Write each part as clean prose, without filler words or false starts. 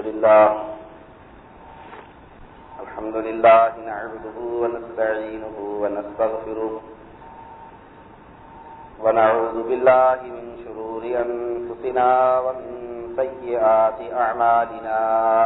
الحمد لله نعبده ونستعينه ونستغفره ونعوذ بالله من شرور أنفسنا ومن سيئات أعمالنا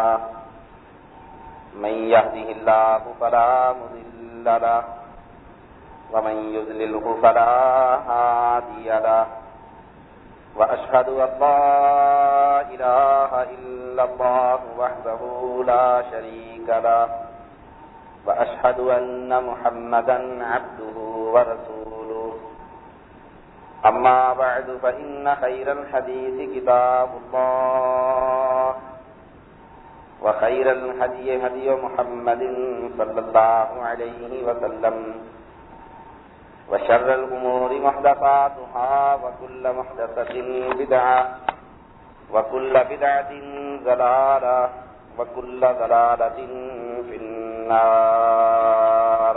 من يهده الله فلا مضل له ومن يضلله فلا هادي له وأشهد أن لا إله إلا الله وحده لا شريك له وأشهد أن محمدا عبده ورسوله أما بعد فإن خير الحديث كتاب الله وخير الهدي هدي محمد صلى الله عليه وسلم وشر الأمور محدثاتها وكل محدثة بدعة وكل بدعة ضلالة وكل ضلالة في النار.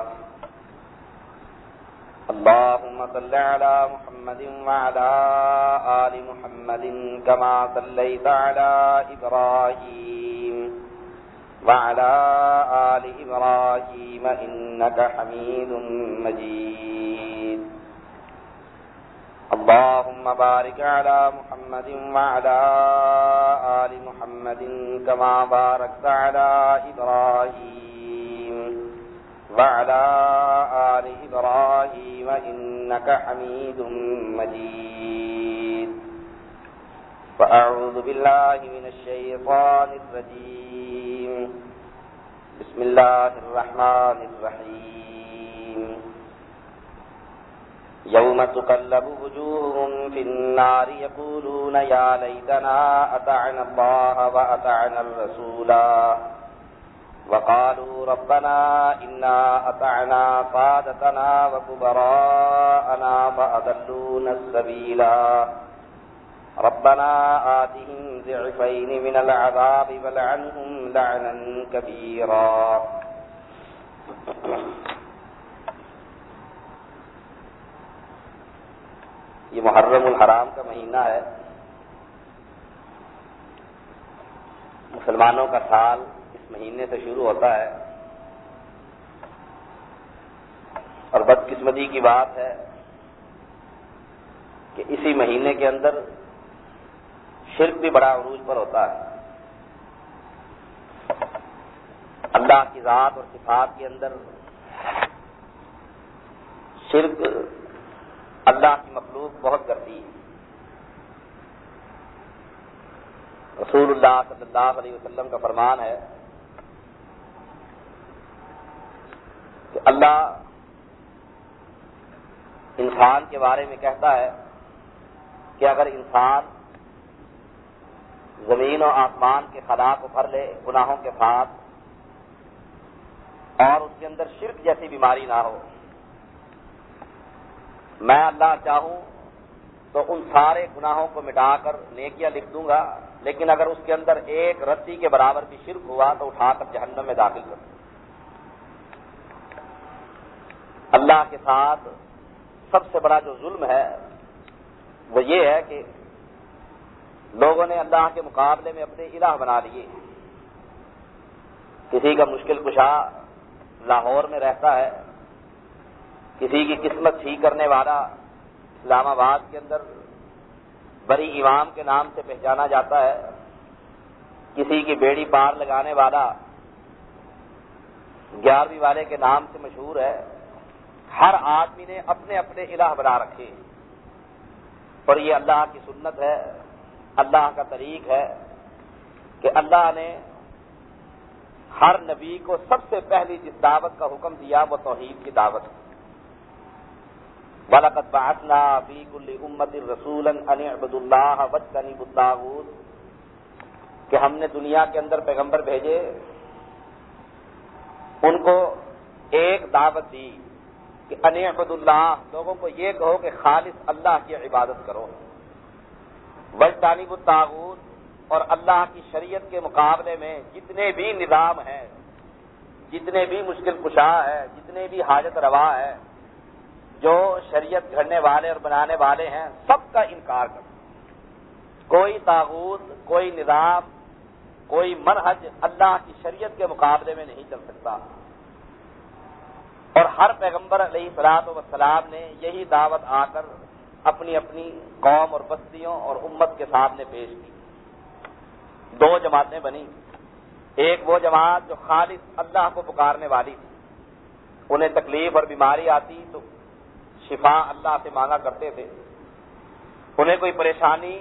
اللهم صل على محمد وعلى آل محمد كما صليت على إبراهيم وعلى آل إبراهيم إنك حميد مجيد. اللهم بارك على محمد وعلى آل محمد كما باركت على إبراهيم وعلى آل إبراهيم إنك حميد مجيد. فأعوذ بالله من الشيطان الرجيم. بسم الله الرحمن الرحيم. يوم تقلب وجوههم في النار يقولون يا ليتنا أطعنا الله وأطعنا الرسولا وقالوا ربنا إنا أطعنا سادتنا وكبراءنا فأضلونا السبيلا ربنا آتهم ضعفين من العذاب والعنهم لعنا كبيرا. یہ محرم الحرام کا مہینہ ہے. مسلمانوں کا سال اس مہینے سے شروع ہوتا ہے اور بدقسمتی کی بات ہے کہ اسی مہینے کے اندر شرک بھی بڑا عروج پر ہوتا ہے. اللہ کی ذات اور صفات کے اندر شرک اللہ کی مخلوق بہت کرتی ہے. رسول اللہ صلی اللہ علیہ وسلم کا فرمان ہے کہ اللہ انسان کے بارے میں کہتا ہے کہ اگر انسان زمین و آسمان کے خلا کو بھر لے گناہوں کے ساتھ اور اس کے اندر شرک جیسی بیماری نہ ہو، میں اللہ چاہوں تو ان سارے گناہوں کو مٹا کر نیکیاں لکھ دوں گا، لیکن اگر اس کے اندر ایک رتی کے برابر بھی شرک ہوا تو اٹھا کر جہنم میں داخل کر دوں. اللہ کے ساتھ سب سے بڑا جو ظلم ہے وہ یہ ہے کہ لوگوں نے اللہ کے مقابلے میں اپنے الہ بنا لیے. کسی کا مشکل کشا لاہور میں رہتا ہے، کسی کی قسمت ٹھیک کرنے والا اسلام آباد کے اندر بڑی امام کے نام سے پہچانا جاتا ہے، کسی کی بیڑی پار لگانے والا 11ویں والے کے نام سے مشہور ہے. ہر آدمی نے اپنے اپنے الہ بنا رکھے اور یہ اللہ کی سنت ہے، اللہ کا طریق ہے کہ اللہ نے ہر نبی کو سب سے پہلی جس دعوت کا حکم دیا وہ توحید کی دعوت ہے. وَلَقَدْ بَعَثْنَا فِي كُلِّ أُمَّةٍ رَسُولًا أَنِ اعْبُدُوا اللَّهَ وَاجْتَنِبُوا الطَّاغُوتَ کہ ہم نے دنیا کے اندر پیغمبر بھیجے، ان کو ایک دعوت دی کہ أَنِ اعْبُدُوا اللَّهَ، لوگوں کو یہ کہو کہ خالص اللہ کی عبادت کرو، وَاجْتَنِبُوا الطَّاغُوتَ اور اللہ کی شریعت کے مقابلے میں جتنے بھی نظام ہیں، جتنے بھی مشکل کشا ہے، جتنے بھی حاجت روا ہے، جو شریعت گھڑنے والے اور بنانے والے ہیں، سب کا انکار کرو. کوئی طاغوت، کوئی نظام کوئی منہج اللہ کی شریعت کے مقابلے میں نہیں چل سکتا، اور ہر پیغمبر علیہ الصلوۃ والسلام نے یہی دعوت آ کر اپنی اپنی قوم اور بستیوں اور امت کے سامنے پیش کی۔ دو جماعتیں بنی، ایک وہ جماعت جو خالص اللہ کو پکارنے والی تھی، انہیں تکلیف اور بیماری آتی تو شفا اللہ سے مانگا کرتے تھے، انہیں کوئی پریشانی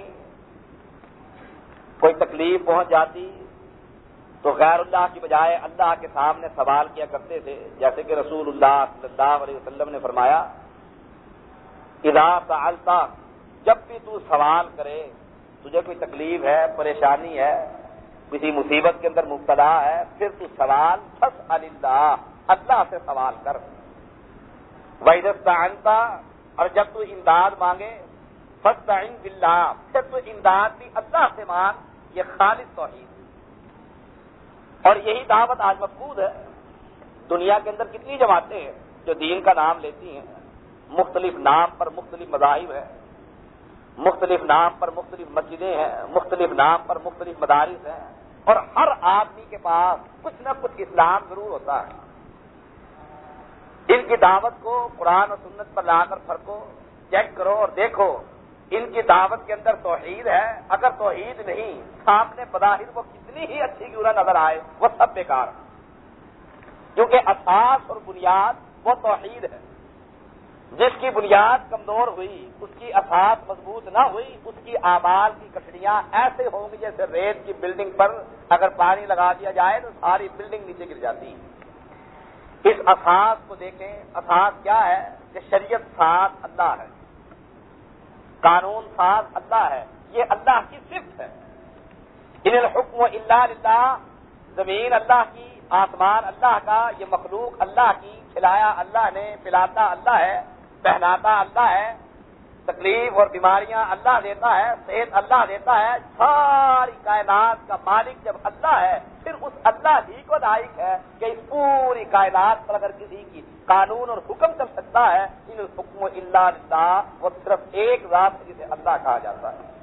کوئی تکلیف پہنچ جاتی تو غیر اللہ کی بجائے اللہ کے سامنے سوال کیا کرتے تھے، جیسے کہ رسول اللہ صلی اللہ علیہ وسلم نے فرمایا اذا سألت، جب بھی تو سوال کرے، تجھے کوئی تکلیف ہے، پریشانی ہے، کسی مصیبت کے اندر مبتلا ہے، پھر تو سوال فاسأل اللہ، اللہ سے سوال کر۔ وَإِذَا اسْتَعَنْتَ، اور جب تو امداد مانگے، فاستعن باللہ، پھر تو امداد بھی اللہ سے مانگ۔ یہ خالص توحید، اور یہی دعوت آج مفقود ہے۔ دنیا کے اندر کتنی جماعتیں ہیں جو دین کا نام لیتی ہیں، مختلف نام پر مختلف مذاہب ہیں، مختلف نام پر مختلف مسجدیں ہیں، مختلف نام پر مختلف مدارس ہیں، اور ہر آدمی کے پاس کچھ نہ کچھ اسلام ضرور ہوتا ہے۔ ان کی دعوت کو قرآن اور سنت پر لا کر فرقو، چیک کرو اور دیکھو ان کی دعوت کے اندر توحید ہے، اگر توحید نہیں، سامنے بظاہر وہ کتنی ہی اچھی کیوں نہ نظر آئے، وہ سب بیکار ہے، کیونکہ اساس اور بنیاد وہ توحید ہے۔ جس کی بنیاد کمزور ہوئی، اس کی اساس مضبوط نہ ہوئی، اس کی اعمال کی کٹڑیاں ایسے ہوں گی جیسے ریت کی بلڈنگ پر اگر پانی لگا دیا جائے تو ساری بلڈنگ نیچے گر جاتی۔ اس اساس کو دیکھیں، اساس کیا ہے کہ شریعت ساز اللہ ہے، قانون ساز اللہ ہے، یہ اللہ کی صفت ہے۔ ان الحکم الا للہ، زمین اللہ کی، آسمان اللہ کا، یہ مخلوق اللہ کی، کھلایا اللہ نے، پلاتا اللہ ہے، پہناتا اللہ ہے، تکلیف اور بیماریاں اللہ دیتا ہے، صحت اللہ دیتا ہے، ساری کائنات کا مالک جب اللہ ہے، پھر اس اللہ ہی کو لائق ہے کہ اس پوری کائنات پر اگر کسی کی قانون اور حکم چل سکتا ہے، ان الحکم الا للہ، وہ صرف ایک ذات ہے جسے اللہ کہا جاتا ہے۔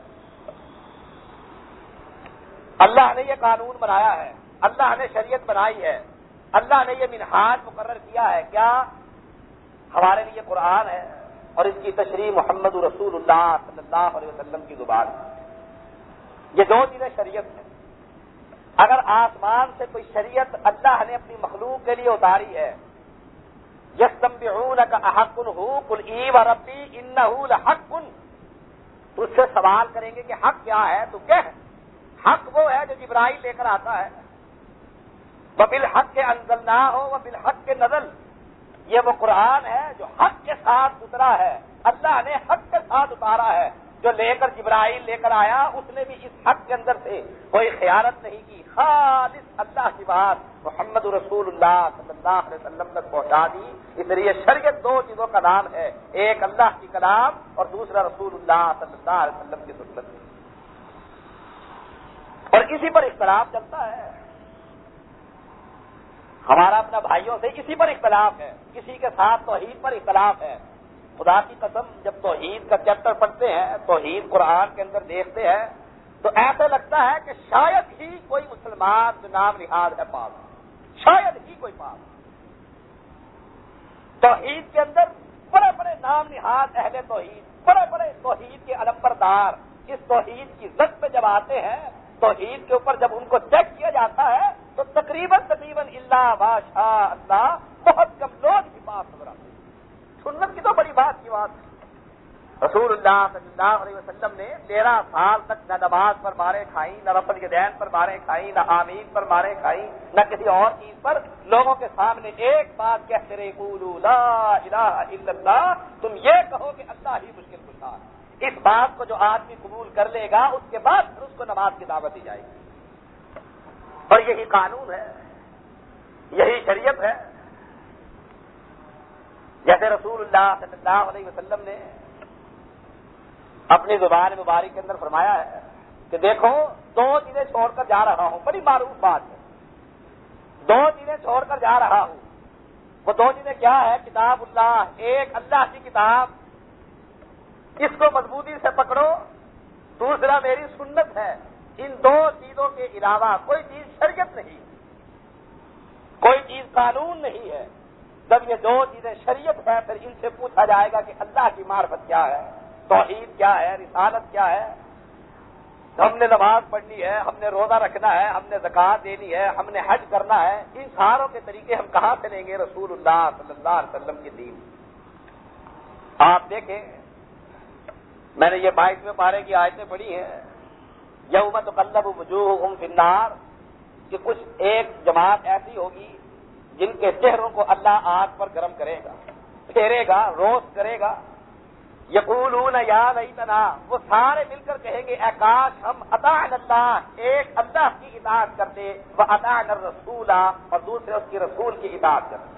اللہ نے یہ قانون بنایا ہے، اللہ نے شریعت بنائی ہے، اللہ نے یہ منہاج مقرر کیا ہے، کیا ہمارے لیے قرآن ہے اور اس کی تشریح محمد رسول اللہ صلی اللہ علیہ وسلم کی زبان ہے۔ یہ دو چیزیں شریعت ہیں۔ اگر آسمان سے کوئی شریعت اللہ نے اپنی مخلوق کے لیے اتاری ہے، یستنبئونک احق ھو قل ای وربی انہ لحق، تو اس سے سوال کریں گے کہ حق کیا ہے، تو کہہ حق وہ ہے جو جبرائیل لے کر آتا ہے، وبالحق انزلناہ وبالحق نزل، یہ وہ قرآن ہے جو حق کے ساتھ اترا ہے، اللہ نے حق کے ساتھ اتارا ہے، جو لے کر جبرائیل لے کر آیا اس نے بھی اس حق کے اندر سے کوئی خیانت نہیں کی، خالص اللہ کی بات محمد رسول اللہ صلی اللہ علیہ وسلم تک پہنچا دی۔ اس لیے شریعت دو چیزوں کا نام ہے، ایک اللہ کی کلام اور دوسرا رسول اللہ صلی اللہ علیہ وسلم کی سنت، اور اسی پر اختلاف چلتا ہے۔ ہمارا اپنا بھائیوں سے اسی پر اختلاف ہے، کسی کے ساتھ توحید پر اختلاف ہے۔ خدا کی قسم جب توحید کا چیپٹر پڑھتے ہیں، توحید قرآن کے اندر دیکھتے ہیں تو ایسا لگتا ہے کہ شاید ہی کوئی مسلمان جو نام نہاد ہے پاس، شاید ہی کوئی پاس۔ توحید کے اندر بڑے بڑے نام نہاد اہل توحید، بڑے بڑے توحید کے علمبردار اس توحید کی زد پہ جب آتے ہیں، توحید کے اوپر جب ان کو چیک کیا جاتا ہے تو تقریباً اللہ ماشاء اللہ بہت کم لوگ ہی پاس نظر آتے ہیں۔ سنت کی تو بڑی بات کی بات ہے۔ رسول اللہ صلی اللہ علیہ وسلم نے 13 سال تک نہ نماز پر مارے کھائیں، نہ رفع الیدین پر مارے کھائیں، نہ آمین پر مارے کھائیں، نہ کسی اور چیز پر، لوگوں کے سامنے ایک بات کہتے رہے، قولوا لا الہ الا اللہ، تم یہ کہو کہ اللہ ہی مشکل کشا ہے۔ اس بات کو جو آدمی قبول کر لے گا اس کے بعد پھر اس کو نماز کی دعوت دی جائے گی، اور یہی قانون ہے، یہی شریعت ہے۔ جیسے رسول اللہ صلی اللہ علیہ وسلم نے اپنی زبان مبارک کے اندر فرمایا ہے کہ دیکھو 2 چیزیں چھوڑ کر جا رہا ہوں، بڑی معروف بات ہے، 2 چیزیں چھوڑ کر جا رہا ہوں۔ وہ 2 چیزیں کیا ہے؟ کتاب اللہ، ایک اللہ کی کتاب، اس کو مضبوطی سے پکڑو، دوسرا میری سنت ہے، ان دو چیزوں کے علاوہ کوئی چیز شریعت نہیں، کوئی چیز قانون نہیں ہے۔ جب یہ دو چیزیں شریعت ہے پھر ان سے پوچھا جائے گا کہ اللہ کی معرفت کیا ہے، توحید کیا ہے، رسالت کیا ہے۔ ہم نے نماز پڑھنی ہے، ہم نے روزہ رکھنا ہے، ہم نے زکوٰۃ دینی ہے، ہم نے حج کرنا ہے، ان ساروں کے طریقے ہم کہاں سے لیں گے؟ رسول اللہ صلی اللہ علیہ وسلم کی دین۔ آپ دیکھیں، میں نے یہ 22ویں پارے کی آیتیں پڑھی ہیں، یوم تقلب وجوہہم فی النار، کہ کچھ ایک جماعت ایسی ہوگی جن کے چہروں کو اللہ آگ پر گرم کرے گا، پھیرے گا، روسٹ کرے گا۔ یقولون یا لیتنا، وہ سارے مل کر کہیں گے اے کاش ہم اطاعنا اللہ، ایک اللہ کی اطاعت کرتے، واطعنا الرسول، اور دوسرے اس کی رسول کی اطاعت کرتے۔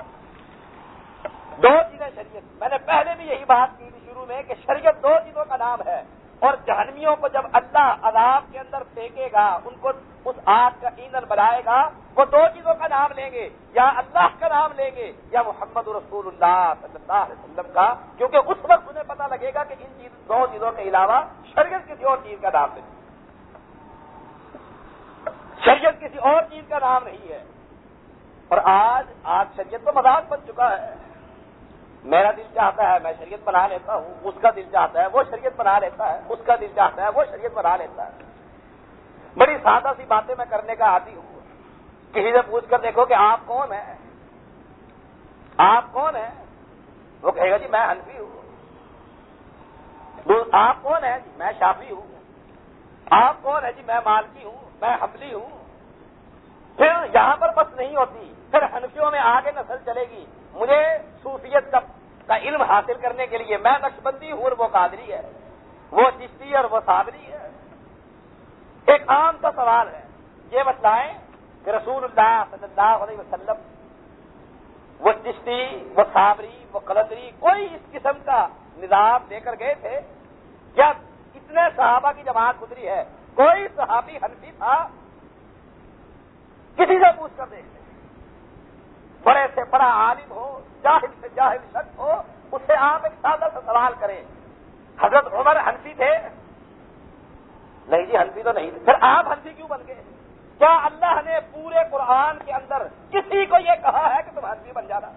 دو چیزیں شریعت، میں نے پہلے بھی یہی بات کی تھی شروع میں کہ شریعت دو چیزوں کا نام ہے، اور جہنمیوں کو جب اللہ عذاب کے اندر پھینکے گا، ان کو اس آگ کا ایندھن بنائے گا، وہ دو چیزوں کا نام لیں گے، یا اللہ کا نام لیں گے یا محمد رسول اللہ صلی اللہ علیہ وسلم کا، کیونکہ اس وقت انہیں پتہ لگے گا کہ ان دو چیزوں کے علاوہ شریعت کسی اور چیز کا نام نہیں، شریعت کسی اور چیز کا نام نہیں ہے۔ اور آج شریعت تو مذاق بن چکا ہے۔ میرا دل چاہتا ہے میں شریعت بنا لیتا ہوں، اس کا دل چاہتا ہے وہ شریعت بنا لیتا ہے، اس کا دل چاہتا ہے وہ شریعت بنا لیتا ہے۔ بڑی سادہ سی باتیں میں کرنے کا عادی ہوں، کسی سے پوچھ کر دیکھو کہ آپ کون ہیں، آپ کون ہیں، وہ کہے گا جی میں حنفی ہوں۔ آپ کون ہیں؟ جی میں شافعی ہوں۔ آپ کون ہیں؟ جی میں مالکی ہوں، میں حنبلی ہوں۔ پھر یہاں پر بس نہیں ہوتی، پھر حنفیوں میں آگے نسل چلے گی، مجھے صوفیت کا علم حاصل کرنے کے لیے میں نقشبندی ہوں اور وہ قادری ہے، وہ چشتی اور وہ صابری ہے۔ ایک عام سا سوال ہے، یہ بتلائیں کہ رسول اللہ صلی اللہ علیہ وسلم وہ چشتی، وہ صابری، وہ قلندری، کوئی اس قسم کا نظام لے کر گئے تھے؟ یا اتنے صحابہ کی جماعت گزری ہے، کوئی صحابی حنفی تھا؟ کسی سے پوچھ کر دیکھتے، بڑے سے بڑا عالم ہو، جاہل سے جاہل شخص ہو، اس سے آپ ایک سادہ سا سوال کریں، حضرت عمر حنفی تھے؟ نہیں جی حنفی تو نہیں تھے۔ پھر آپ حنفی کیوں بن گئے؟ کیا اللہ نے پورے قرآن کے اندر کسی کو یہ کہا ہے کہ تم حنفی بن جانا؟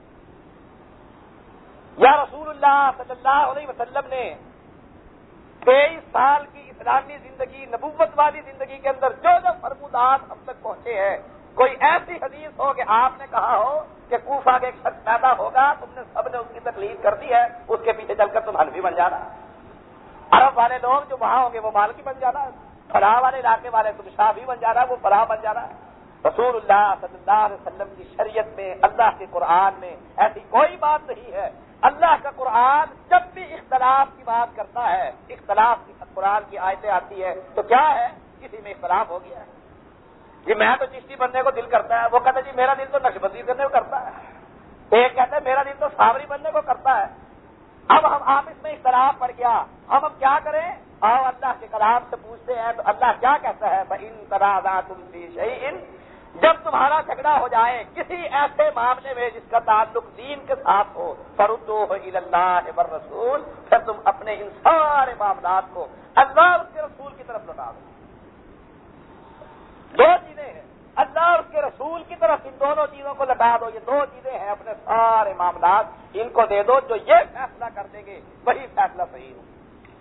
یا رسول اللہ صلی اللہ علیہ وسلم نے 23 سال کی اسلامی زندگی، نبوت والی زندگی کے اندر جو جو فرمودات ہم تک پہنچے ہیں، کوئی ایسی حدیث ہو کہ آپ نے کہا ہو کہ کوفہ کے ایک شخص پیدا ہوگا، تم نے سب نے اس کی تقلید کر دی ہے، اس کے پیچھے چل کر تم حنفی بن جانا، عرب والے لوگ جو وہاں ہوں گے وہ مالکی بن جانا، فلاح والے علاقے والے تم شافعی بن جانا، وہ فلاح بن جانا؟ رسول اللہ صلی اللہ علیہ وسلم کی شریعت میں، اللہ کے قرآن میں ایسی کوئی بات نہیں ہے۔ اللہ کا قرآن جب بھی اختلاف کی بات کرتا ہے، اختلاف کی قرآن کی آیتیں آتی ہے تو کیا ہے؟ کسی میں اختلاف ہو گیا ہے، جی میں تو چشتی بننے کو دل کرتا ہے، وہ کہتا ہے جی میرا دل تو نقشبندی کرنے کو کرتا ہے، ایک کہتا ہے میرا دل تو صابری بننے کو کرتا ہے۔ اب ہم آپس میں اختلاف پڑ گیا، ہم کیا کریں؟ آؤ اللہ کے کلام سے پوچھتے ہیں تو اللہ کیا کہتا ہے؟ فَإِن تَنَازَعْتُمْ فِي شَيْءٍ، جب تمہارا جھگڑا ہو جائے کسی ایسے معاملے میں جس کا تعلق دین کے ساتھ ہو، فَرُدُّوهُ إِلَى اللَّهِ وَالرَّسُولِ، پھر تم اپنے ان سارے معاملات کو اللہ اور اس کے رسول کی طرف لوٹا دو۔ دو چیزیں ہیں، اللہ اور اس کے رسول کی طرف ان دونوں چیزوں کو لٹا دو، یہ دو چیزیں ہیں، اپنے سارے معاملات ان کو دے دو، جو یہ فیصلہ کر دیں گے وہی فیصلہ صحیح ہو۔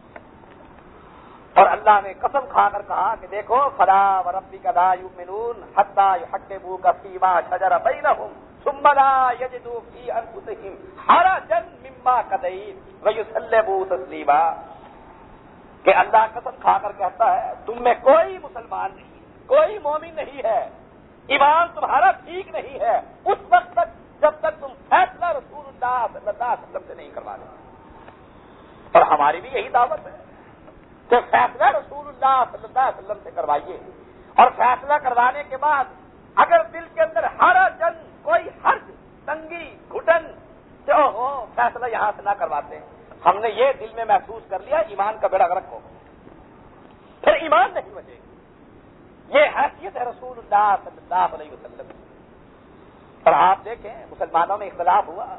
اور اللہ نے قسم کھا کر کہا کہ دیکھو فلا وربک لا یؤمنون حتی یحکموک فیما شجر بینہم ثم لا یجدوا فی انفسہم حرجا مما قضیت ویسلموا تسلیما، کہ اللہ قسم کھا کر کہتا ہے تم میں کوئی مسلمان نہیں، کوئی مومن نہیں ہے، ایمان تمہارا ٹھیک نہیں ہے اس وقت تک جب تک تم فیصلہ رسول اللہ صلی اللہ علیہ وسلم سے نہیں کروا دیں۔ اور ہماری بھی یہی دعوت ہے کہ فیصلہ رسول اللہ صلی اللہ علیہ وسلم سے کروائیے، اور فیصلہ کروانے کے بعد اگر دل کے اندر حرج، کوئی حرج، تنگی، گھٹن جو ہو، فیصلہ یہاں سے نہ کرواتے، ہم نے یہ دل میں محسوس کر لیا ایمان کا بیڑا غرق ہو، پھر ایمان نہیں بچے گا۔ یہ حیثیت ہے رسول اللہ صلی اللہ علیہ وسلم۔ اور آپ دیکھیں مسلمانوں میں اختلاف ہوا،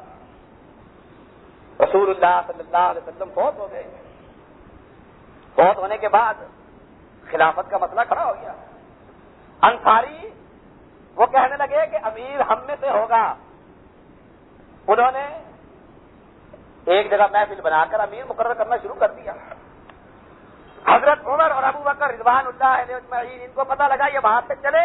رسول اللہ صلی اللہ علیہ وسلم فوت ہو گئے، فوت ہونے کے بعد خلافت کا مسئلہ کھڑا ہو گیا. انصاری وہ کہنے لگے کہ امیر ہم میں سے ہوگا. انہوں نے ایک جگہ محفل بنا کر امیر مقرر کرنا شروع کر دیا. حضرت عمر اور ابو بکر رضوان اللہ علیہ اجمعین ان کو پتہ لگا یہ وہاں سے چلے،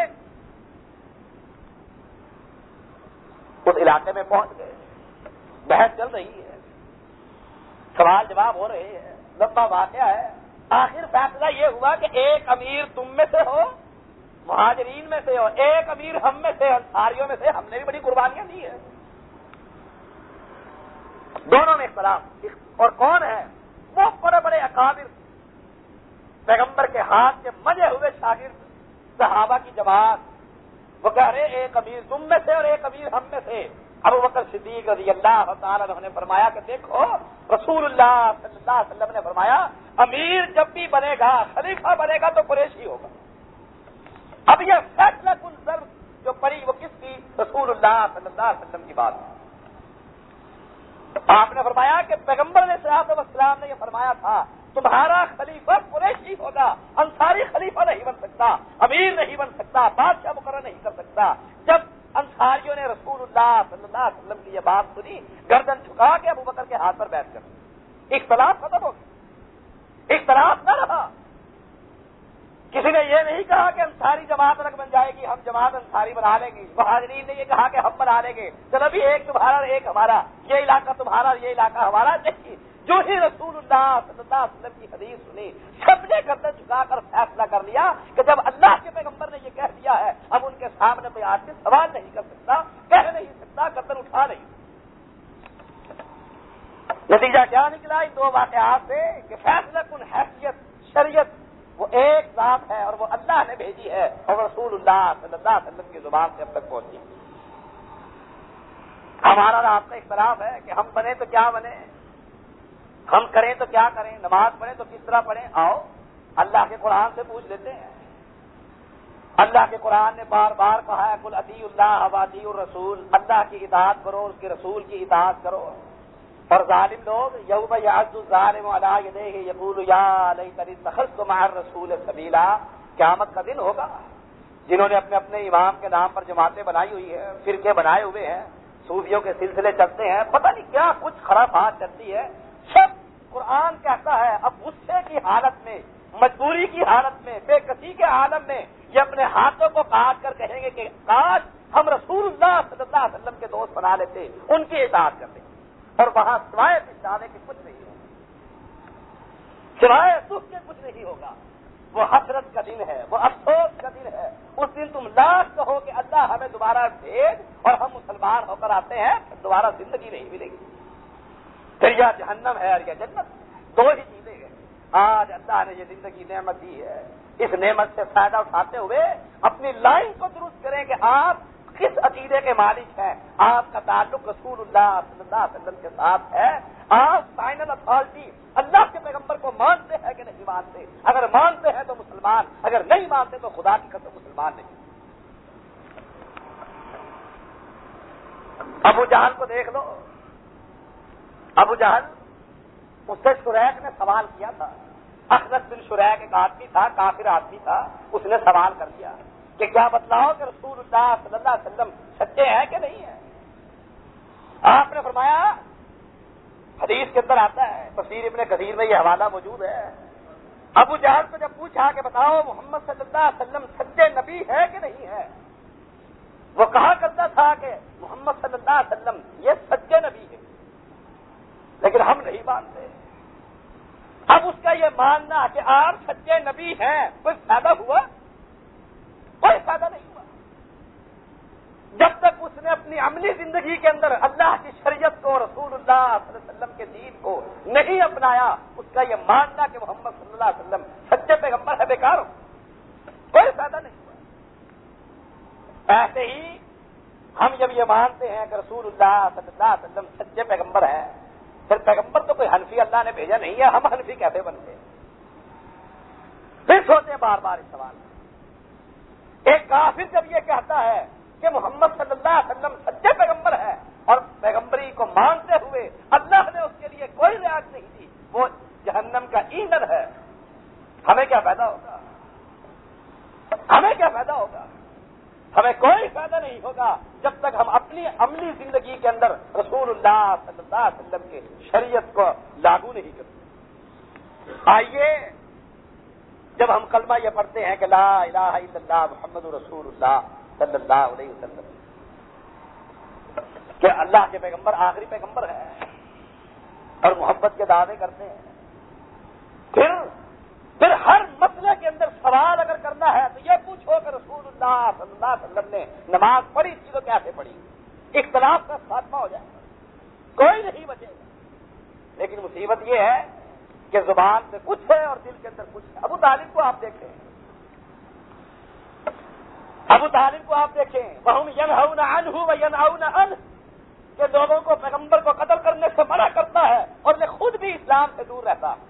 اس علاقے میں پہنچ گئے. بحث چل رہی ہے، سوال جواب ہو رہے ہیں، لمبا واقعہ ہے. آخر فیصلہ یہ ہوا کہ ایک امیر تم میں سے ہو، مہاجرین میں سے ہو، ایک امیر ہم میں سے، انصاریوں میں سے. ہم نے بھی بڑی قربانیاں دی ہیں. دونوں میں اختلاف. اور کون ہے وہ بڑے بڑے اکابر پیغمبر کے ہاتھ کے مجے ہوئے شاگرد صحابہ کی جماعت. وہ کہہ رہے ایک امیر تم میں سے اور ایک امیر ہم میں سے. ابو بکر صدیق رضی اللہ تعالیٰ عنہ نے فرمایا کہ دیکھو رسول اللہ صلی اللہ علیہ وسلم نے فرمایا امیر جب بھی بنے گا، خلیفہ بنے گا تو قریشی ہوگا. اب یہ فیصلہ کن ضرب جو پڑی وہ کس کی؟ رسول اللہ صلی اللہ علیہ وسلم کی بات. آپ نے فرمایا کہ پیغمبر علیہ الصلوۃ والسلام نے یہ فرمایا تھا تمہارا خلیفہ قریشی ہوگا، انصاری خلیفہ نہیں بن سکتا، امیر نہیں بن سکتا، بادشاہ مقرر نہیں کر سکتا. جب انصاریوں نے رسول اللہ صلی اللہ علیہ وسلم کی یہ بات سنی، گردن جھکا کے ابو بکر کے ہاتھ پر بیٹھ کر اختلاف ختم ہو گیا. اختلاف نہ رہا. کسی نے یہ نہیں کہا کہ انصاری جماعت الگ بن جائے گی، ہم جماعت انصاری بنا لیں گے. مہاجرین نے یہ کہا کہ ہم بنا لیں گے، چلو بھی ایک تمہارا اور ایک ہمارا، یہ علاقہ تمہارا یہ علاقہ ہمارا. نہیں، جو ہی رسول اللہ صلی اللہ علیہ وسلم کی حدیث سنی سب نے گردن جھکا کر فیصلہ کر لیا کہ جب اللہ کے پیغمبر نے یہ کہہ دیا ہے اب ان کے سامنے کوئی آدمی سوال نہیں کر سکتا، کہہ نہیں سکتا، گردن اٹھا نہیں. نتیجہ کیا نکلا ان دو واقعات سے کہ فیصلہ کن حیثیت شریعت وہ ایک ذات ہے اور وہ اللہ نے بھیجی ہے اور رسول اللہ صلی اللہ علیہ وسلم کی زبان سے اب تک پہنچی. ہمارا آپ کا اختلاف ہے کہ ہم بنے تو کیا بنے، ہم کریں تو کیا کریں، نماز پڑھیں تو کس طرح پڑھیں. آؤ اللہ کے قرآن سے پوچھ لیتے ہیں. اللہ کے قرآن نے بار بار کہا ہے قل اطیعوا اللہ واطیعوا الرسول، اللہ کی اطاعت کرو، اس کے رسول کی اطاعت کرو. اور ظالم لوگ یوم یعض الظالم علی یدیہ یقول یا لیتنی اتخذت مع الرسول سبیلا، قیامت کا دن ہوگا. جنہوں نے اپنے اپنے امام کے نام پر جماعتیں بنائی ہوئی ہیں، فرقے بنائے ہوئے ہیں، صوفیوں کے سلسلے چلتے ہیں، پتہ نہیں کیا کچھ خرافات چلتی ہے. سب قرآن کہتا ہے اب غصے کی حالت میں، مجبوری کی حالت میں، بے کسی کے عالم میں یہ اپنے ہاتھوں کو کاٹ کر کہیں گے کہ کاش ہم رسول اللہ صلی اللہ علیہ وسلم کے دوست بنا لیتے، ان کی اطاعت کرتے. اور وہاں سوائے پچھانے کے کچھ نہیں ہوگا، سوائے دکھ کے کچھ نہیں ہوگا. وہ حسرت کا دن ہے، وہ افسوس کا دن ہے. اس دن تم لاکھ کہو کہ اللہ ہمیں دوبارہ بھیج اور ہم مسلمان ہو کر آتے ہیں، دوبارہ زندگی نہیں ملے گی. پھر یا جہنم ہے اور یا جنت، دو ہی چیزیں ہیں. آج اللہ نے یہ زندگی نعمت دی ہے، اس نعمت سے فائدہ اٹھاتے ہوئے اپنی لائن کو درست کریں کہ آپ کس عقیدے کے مالک ہیں. آپ کا تعلق رسول اللہ صلی اللہ علیہ وسلم کے ساتھ ہے. آپ فائنل اتھارٹی اللہ کے پیغمبر کو مانتے ہیں کہ نہیں مانتے؟ اگر مانتے ہیں تو مسلمان، اگر نہیں مانتے تو خدا کی قسم مسلمان نہیں. ابو جہل کو دیکھ لو. ابو جہل، اس سے شریک نے سوال کیا تھا. اخنس بن شریک ایک آدمی تھا، کافر آدمی تھا. اس نے سوال کر دیا کہ کیا بتلاؤ کہ رسول اللہ صلی اللہ علیہ وسلم سچے ہیں کہ نہیں ہیں؟ آپ نے فرمایا، حدیث کے اندر آتا ہے، تفسیر ابن کثیر میں یہ حوالہ موجود ہے. ابو جہل کو جب پوچھا کہ بتاؤ محمد صلی اللہ علیہ وسلم سچے نبی ہے کہ نہیں ہے، وہ کہا کرتا تھا کہ محمد صلی اللہ علیہ وسلم یہ سچے نبی ہے، لیکن ہم نہیں مانتے. اب اس کا یہ ماننا کہ آپ سچے نبی ہیں کوئی فائدہ ہوا؟ کوئی فائدہ نہیں ہوا. جب تک اس نے اپنی عملی زندگی کے اندر اللہ کی شریعت کو، رسول اللہ صلی اللہ علیہ وسلم کے دین کو نہیں اپنایا، اس کا یہ ماننا کہ محمد صلی اللہ علیہ وسلم سچے پیغمبر ہے بیکار ہو، کوئی فائدہ نہیں ہوا. ایسے ہی ہم جب یہ مانتے ہیں کہ رسول اللہ صلی اللہ علیہ وسلم سچے پیغمبر ہیں، پھر پیغمبر تو کوئی حنفی اللہ نے بھیجا نہیں ہے، ہم حنفی کیسے بنتے؟ پھر سوچیں بار بار اس سوال. ایک کافر جب یہ کہتا ہے کہ محمد صلی اللہ علیہ وسلم سچے پیغمبر ہے اور پیغمبری کو مانتے ہوئے اللہ نے اس کے لیے کوئی رعایت نہیں دی، وہ جہنم کا ایندھن ہے، ہمیں کیا فائدہ ہوگا؟ ہمیں کیا فائدہ ہوگا؟ ہمیں کوئی فائدہ نہیں ہوگا جب تک ہم اپنی عملی زندگی کے اندر رسول اللہ صلی اللہ علیہ وسلم کے شریعت کو لاگو نہیں کرتے۔ آئیے جب ہم کلمہ یہ پڑھتے ہیں کہ لا الہ الا اللہ محمد رسول اللہ صلی اللہ علیہ وسلم، کہ اللہ کے پیغمبر آخری پیغمبر ہے اور محبت کے دعوے کرتے ہیں، پھر ہر مسئلے کے اندر سوال اگر کرنا ہے تو یہ پوچھو کہ رسول اللہ صلی اللہ علیہ وسلم نے نماز پڑھی تھی تو کیسے پڑھی؟ اختلاف کا خاتمہ ہو جائے، کوئی نہیں بچے گا۔ لیکن مصیبت یہ ہے کہ زبان سے کچھ ہے اور دل کے اندر کچھ ہے۔ ابو طالب کو آپ دیکھیں، ابو طالب کو آپ دیکھیں، وَهُمْ يَنْهَوْنَ عَنْهُ وَيَنْهَوْنَ عَنْهُ، کہ لوگوں کو پیغمبر کو قتل کرنے سے منع کرتا ہے اور وہ خود بھی اسلام سے دور رہتا ہے۔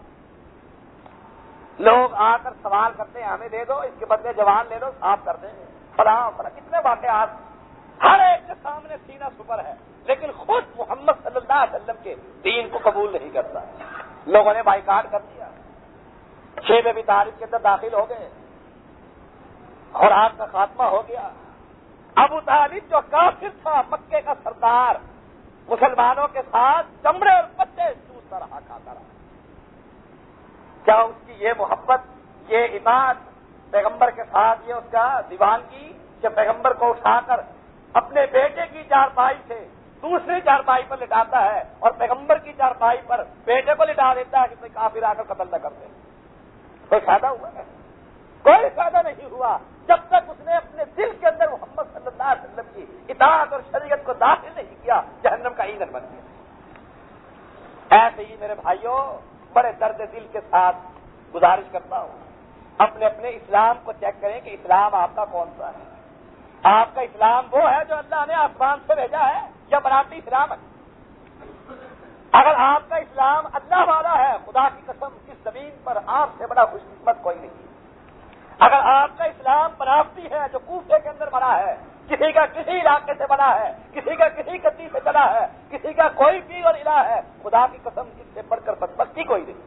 لوگ آ کر سوال کرتے ہیں ہمیں دے دو، اس کے بدلے جوان لے لو، صاف کر دیں، فلاں فلاں، کتنے واقعات، ہر ایک کے سامنے سینہ سپر ہے، لیکن خود محمد صلی اللہ علیہ وسلم کے دین کو قبول نہیں کرتا۔ لوگوں نے بائیکاٹ کر دیا، شیب ابی طالب کے اندر داخل ہو گئے، خوراک کا خاتمہ ہو گیا۔ ابو طالب جو کافر تھا، مکے کا سردار، مسلمانوں کے ساتھ چمڑے اور پتے چوستا رہا، کھاتا رہا۔ کیا اس کی یہ محبت، یہ اطاعت پیغمبر کے ساتھ، یہ اس کا دیوانگی کہ پیغمبر کو اٹھا کر اپنے بیٹے کی چارپائی سے دوسری چارپائی پر لٹاتا ہے اور پیغمبر کی چارپائی پر بیٹے کو لٹا دیتا ہے کہ کوئی کافر آ کر قتل نہ کر دے؟ کوئی فائدہ ہوا ہے؟ کوئی فائدہ نہیں ہوا جب تک اس نے اپنے دل کے اندر محمد صلی اللہ علیہ وسلم کی اطاعت اور شریعت کو داخل نہیں کیا، جہنم کا ایندھن بن گیا۔ ایسے ہی میرے بھائیوں، بڑے درد دل کے ساتھ گزارش کرتا ہوں، اپنے اپنے اسلام کو چیک کریں کہ اسلام آپ کا کون سا ہے۔ آپ کا اسلام وہ ہے جو اللہ نے آسمان سے بھیجا ہے یا بناوٹی اسلام ہے؟ اگر آپ کا اسلام اللہ والا ہے، خدا کی قسم اس زمین پر آپ سے بڑا خوش قسمت کوئی نہیں۔ اگر آپ کا اسلام بناوٹی ہے جو کوفے کے اندر بنا ہے، کسی کا کسی علاقے سے بنا ہے، کسی کا کسی گدی سے چلا ہے، کسی کا کوئی پیر اور الہ ہے، خدا کی قسم اس سے بڑھ کر بدبختی کوئی نہیں۔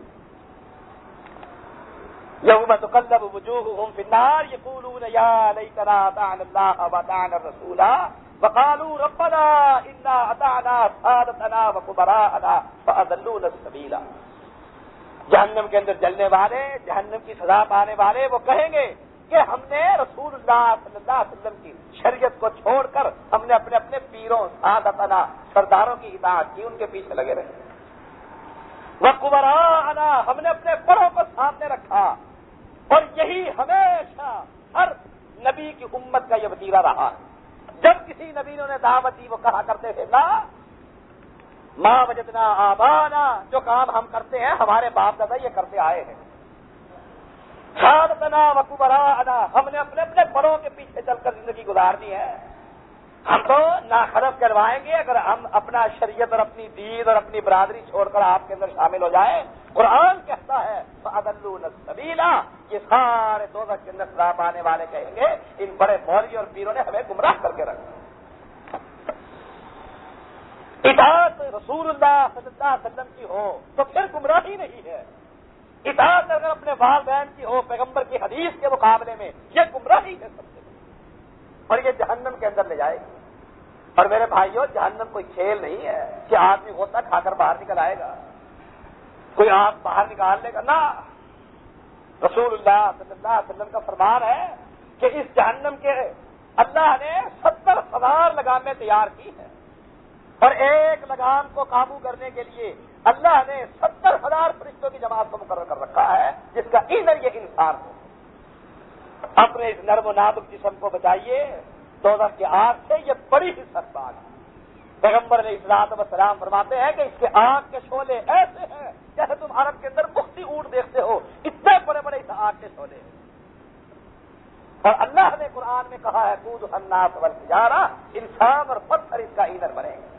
یوم تقلب وجوہہم فی النار یقولون یا لیتنا اطعنا اللہ واطعنا الرسول وقالوا ربنا انا اطعنا سادتنا وکبراءنا فاضلونا السبیل۔ جہنم کے اندر جلنے والے، جہنم کی سزا پانے والے وہ کہیں گے کہ ہم نے رسول اللہ صلی اللہ علیہ وسلم کی شریعت کو چھوڑ کر ہم نے اپنے اپنے پیروں، سادتنا، سرداروں کی اطاعت کی، ان کے پیچھے لگے رہے۔ وکبراءنا، ہم نے اپنے بڑوں کو سامنے رکھا، اور یہی ہمیشہ ہر نبی کی امت کا یہ وتیرہ رہا۔ جب کسی نبی نے دعوت دی وہ کہا کرتے تھے لا ما وجدنا آبانا، جو کام ہم کرتے ہیں ہمارے باپ دادا یہ کرتے آئے ہیں۔ سادتنا وکبراءنا، ہم نے اپنے اپنے بڑوں کے پیچھے چل کر زندگی گزارنی ہے۔ ہم تو ناخرف کروائیں گے اگر ہم اپنا شریعت اور اپنی دین اور اپنی برادری چھوڑ کر آپ کے اندر شامل ہو جائیں۔ قرآن کہتا ہے فَأَضَلُّونَ السَّبِيلَ، یہ سارے دوزخ کے اندر سزا پانے والے کہیں گے ان بڑے مولوی اور پیروں نے ہمیں گمراہ کر کے رکھا۔ اطاعت رسول اللہ صلی اللہ علیہ وسلم کی ہو تو پھر گمراہی نہیں ہے، اطاعت اگر اپنے والدین کی ہو پیغمبر کی حدیث کے مقابلے میں یہ گمراہی ہے سب سے، اور یہ جہنم کے اندر لے جائے گی۔ اور میرے بھائیوں، جہنم کوئی کھیل نہیں ہے کہ آدمی غوطہ کھا کر باہر نکل آئے گا، کوئی آگ باہر نکال لے گا، نہ۔ رسول اللہ صلی اللہ علیہ وسلم کا فرمان ہے کہ اس جہنم کے اللہ نے 70,000 لگامیں تیار کی ہیں، اور ایک لگام کو قابو کرنے کے لیے اللہ نے 70,000 فرشتوں کی جماعت کو مقرر کر رکھا ہے، جس کا ایندھن یہ انسان ہو۔ اپنے اس نرم و نازک جسم کو بچائیے دوزخ کی آگ سے، یہ بڑی ہی سخت آگ ہے۔ پیغمبر علیہ الصلوۃ والسلام فرماتے ہیں کہ اس کے آگ کے شعلے ایسے ہیں جیسے تم عرب کے اندر مختی اونٹ دیکھتے ہو، اتنے بڑے بڑے اس آگ کے شعلے ہیں۔ اور اللہ نے قرآن میں کہا ہے قودھا الناس والحجارہ، انسان اور پتھر اس کا ایندھن بنے گا۔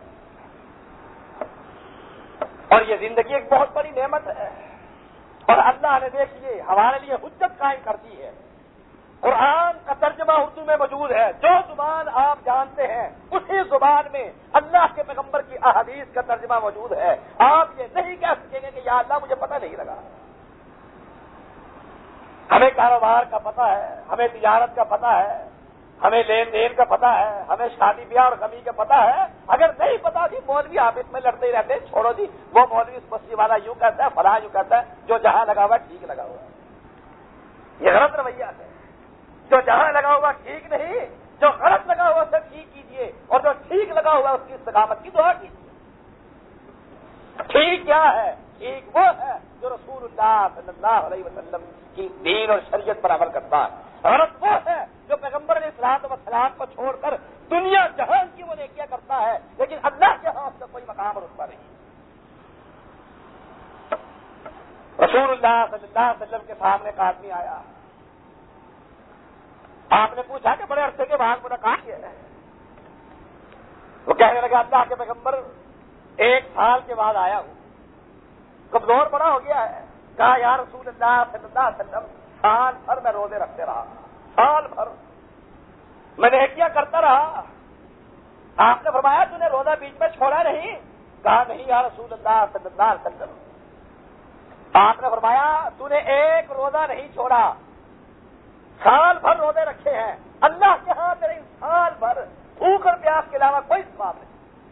اور یہ زندگی ایک بہت بڑی نعمت ہے، اور اللہ نے دیکھیے ہمارے لیے حجت قائم کر دی ہے۔ قرآن کا ترجمہ اردو میں موجود ہے، جو زبان آپ جانتے ہیں اسی زبان میں اللہ کے پیغمبر کی احادیث کا ترجمہ موجود ہے۔ آپ یہ نہیں کہہ سکیں گے کہ یا اللہ مجھے پتہ نہیں لگا۔ ہمیں کاروبار کا پتہ ہے، ہمیں تجارت کا پتہ ہے، ہمیں لین دین کا پتہ ہے، ہمیں شادی بیاہ اور غمی کا پتہ ہے. اگر نہیں پتا جی مولوی آپس میں لڑتے ہی رہتے ہیں، چھوڑو جی وہ مولوی اس بستی والا یوں کہتا ہے، فلاں یوں کہتا ہے، جو جہاں لگا ہوا ٹھیک لگا ہوا ہے. یہ غلط رویہ ہے. جو جہاں لگا ہوا ٹھیک نہیں، جو غلط لگا ہوا اسے ٹھیک کیجیے، اور جو ٹھیک لگا ہوا اس کی استقامت کی دعا کیجیے. ٹھیک کیا ہے؟ ٹھیک وہ ہے جو رسول اللہ صلی اللہ علیہ وسلم کی دین اور شریعت پر عمل کرتا ہے. غلط وہ ہے جو پیغمبر علیہ الصلوۃ والسلام کو چھوڑ کر دنیا جہان کی وہ نیکیاں کرتا ہے، لیکن اللہ کے ہاں اس کا کوئی مقام اور رتبہ نہیں. رسول اللہ صلی اللہ علیہ وسلم کے سامنے ایک آدمی آیا. آپ نے پوچھا کہ بڑے عرصے کے بعد ملاقات کیا ہے؟ وہ کہنے لگا اللہ کے پیغمبر 1 سال کے بعد آیا ہوں، کمزور بڑا ہو گیا ہے. کہا یا رسول اللہ صلی اللہ علیہ وسلم سال بھر میں روزے رکھتے رہا، سال بھر میں نیکیاں کرتا رہا. آپ نے فرمایا تو نے روزہ بیچ میں چھوڑا نہیں؟ کہا نہیں یا رسول اللہ صلی اللہ علیہ وسلم. آپ نے فرمایا تو نے ایک روزہ نہیں چھوڑا، سال بھر روزے رکھے ہیں. اللہ کے ہاں تیرے سال بھر بھوک اور پیاس کے علاوہ کوئی ثواب نہیں.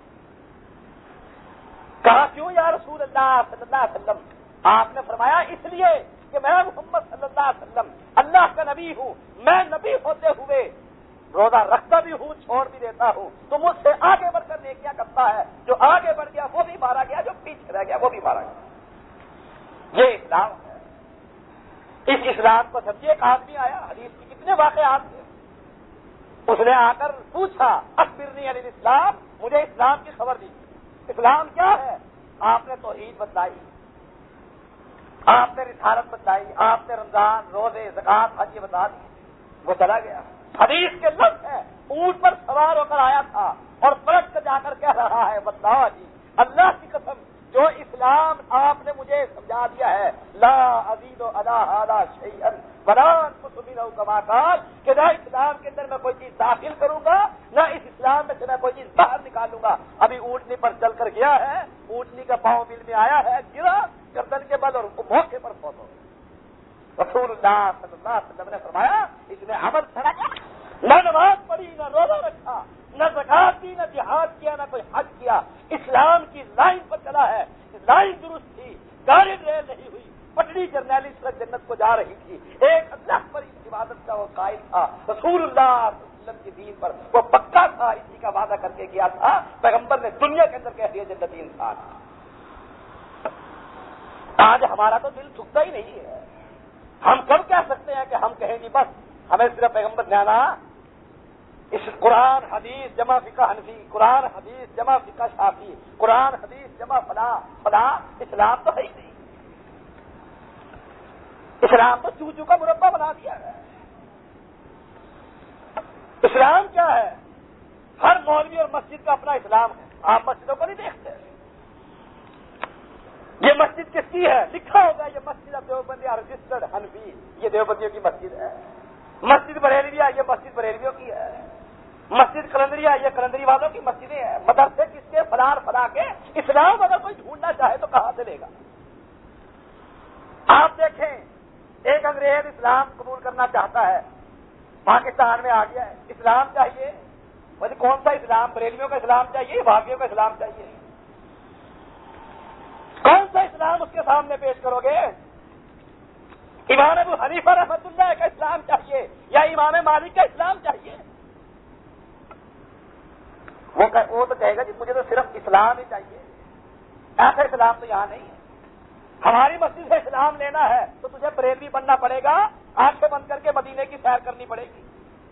کہا کیوں یا رسول اللہ صلی اللہ علیہ وسلم؟ آپ نے فرمایا اس لیے کہ میں محمد صلی اللہ علیہ وسلم اللہ کا نبی ہوں. میں نبی ہوتے ہوئے روزہ رکھتا بھی ہوں، چھوڑ بھی دیتا ہوں. تو مجھ سے آگے بڑھ کر نیکیاں کرتا ہے. جو آگے بڑھ گیا وہ بھی مارا گیا، جو پیچھے رہ گیا وہ بھی مارا گیا. یہ اسلام ہے. اس اسلام کو سمجھیے. ایک آدمی آیا، حدیث کی کتنے واقعات تھے. اس نے آ کر پوچھا اخبرنی عن الاسلام، مجھے اسلام کی خبر دی. اسلام کیا ہے؟ آپ نے توحید بتلائی، آپ نے رسالت بتلائی، آپ نے رمضان، روزے، زکات، حج بتا دی. وہ چلا گیا. حدیث کے لفظ ہے اونٹ پر سوار ہو کر آیا تھا اور پلٹ کر جا کر کہہ رہا ہے واللہ جی اللہ کی قسم جو اسلام آپ نے مجھے سمجھا دیا ہے، لا ازید علی ھذا شیئا ولا انقص منہ کما قال، کہ نہ اسلام کے اندر میں کوئی چیز داخل کروں گا، نہ اس اسلام میں سے میں کوئی چیز باہر نکالوں گا. ابھی اونٹنی پر چل کر گیا ہے، اونٹنی کا پاؤں بل میں آیا ہے، گرا گردن کے بل اور موقع پر فوت ہو. رسول اللہ صلی اللہ علیہ وسلم نے فرمایا اس نے عمل چھڑا، نہ نماز پڑھی، نہ روزہ رکھا، نہ زکات دی، نہ جہاد کیا، نہ کوئی حج کیا. اسلام کی لائن پر چلا ہے. لائن درست تھی، گاڑی ریل نہیں ہوئی، پٹڑی جرنیلی سڑک جنت کو جا رہی تھی. ایک اللہ پر عبادت کا وہ قائل تھا. رسول اللہ صلی اللہ علیہ وسلم کی دین پر وہ پکا تھا. اسی کا وعدہ کر کے گیا تھا. پیغمبر نے دنیا کے اندر کہہ دیا جنتی انسان. آج ہمارا تو دل جھکتا ہی نہیں ہے. ہم کب کہہ سکتے ہیں کہ ہم کہیں گے بس ہمیں صرف پیغمبر نے آنا، اس قرآن حدیث جمع فقہ حنفی، قرآن حدیث جمع فقہ شافعی، قرآن حدیث جمع فلاں اسلام تو ہے ہی نہیں. اسلام تو چوچو کا مربع بنا دیا ہے. اسلام کیا ہے؟ ہر مولوی اور مسجد کا اپنا اسلام ہے. آپ مسجدوں کو نہیں دیکھتے. یہ مسجد کس کی ہے؟ لکھا ہوگا یہ مسجد اب دیوبندیہ رجسٹرڈ حنفی، یہ دیوبندیوں کی مسجد ہے. مسجد بریلویہ یہ مسجد بریلویوں کی ہے. مسجد قلندریہ یہ قلندری والوں کی مسجدیں ہیں. مدرسے کس کے؟ فلاں کے. اسلام اگر کوئی ڈھونڈنا چاہے تو کہاں سے لے گا؟ آپ دیکھیں ایک انگریز اسلام قبول کرنا چاہتا ہے، پاکستان میں آ گیا ہے. اسلام چاہیے، مجھے کون سا اسلام؟ بریلویوں کا اسلام چاہیے، بھاگیوں کا اسلام چاہیے؟ کون سا اسلام اس کے سامنے پیش کرو گے؟ امام ابو حنیفہ رحمۃ اللہ کا اسلام چاہیے یا امام مالک کا اسلام چاہیے؟ وہ تو کہے گا جی مجھے تو صرف اسلام ہی چاہیے. ایسا اسلام تو یہاں نہیں ہے. ہماری مسجد سے اسلام لینا ہے تو تجھے بریلوی بننا پڑے گا، آنکھیں بند کر کے مدینے کی سیر کرنی پڑے گی.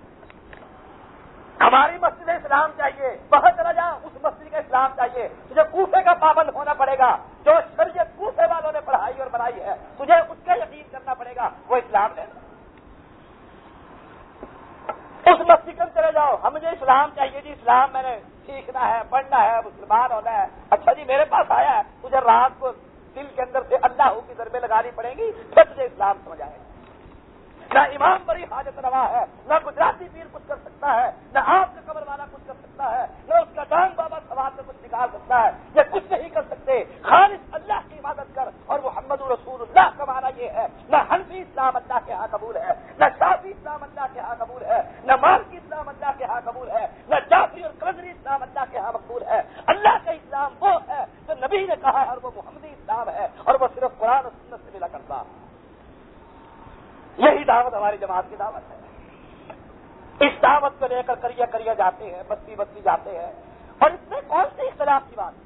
ہماری مسجد اسلام چاہیے، وہاں چلا جا، اس مسجد کا اسلام چاہیے. تجھے کوفے کا پابند ہونا پڑے گا، جو شریعت کوفے والوں نے پڑھائی اور بنائی ہے تجھے اس کا یقین کرنا پڑے گا. وہ اسلام لینا. اس مسجد میں چلے جاؤ، ہم مجھے اسلام چاہیے جی، اسلام میں نے سیکھنا ہے، پڑھنا ہے، مسلمان ہونا ہے. اچھا جی میرے پاس آیا ہے، تجھے رات کو دل کے اندر سے اللہ کی ضربیں لگانی پڑیں گی پھر تجھے اسلام سمجھ آئے گا. نہ امام بڑی حاجت روا ہے، نہ گجراتی پیر کچھ کر سکتا ہے، نہ آپ کا قبر والا کچھ کر سکتا ہے، نہ اس کا ڈانگ بابا سوال سے کچھ نکال سکتا ہے. یہ کچھ نہیں کر سکتے. خالص اللہ کی عبادت کر. اور محمد رسول اللہ کا معنی یہ ہے، نہ حنفی اسلام اللہ کے ہاں قبول ہاں قبول ہے، نہ جعفری اور قدری اسلام اللہ کے ہاں مقبول ہے۔ اللہ کا اسلام وہ ہے جو نبی نے کہا ہے اور وہ محمدی اسلام ہے اور وہ صرف قرآن اور سنت سے ملا کرتا۔ یہی دعوت ہماری جماعت کی دعوت ہے۔ اس دعوت کو لے کر کریا جاتے ہیں، بستی بستی جاتے ہیں، اور اس میں کون سی اختلاف کی بات؟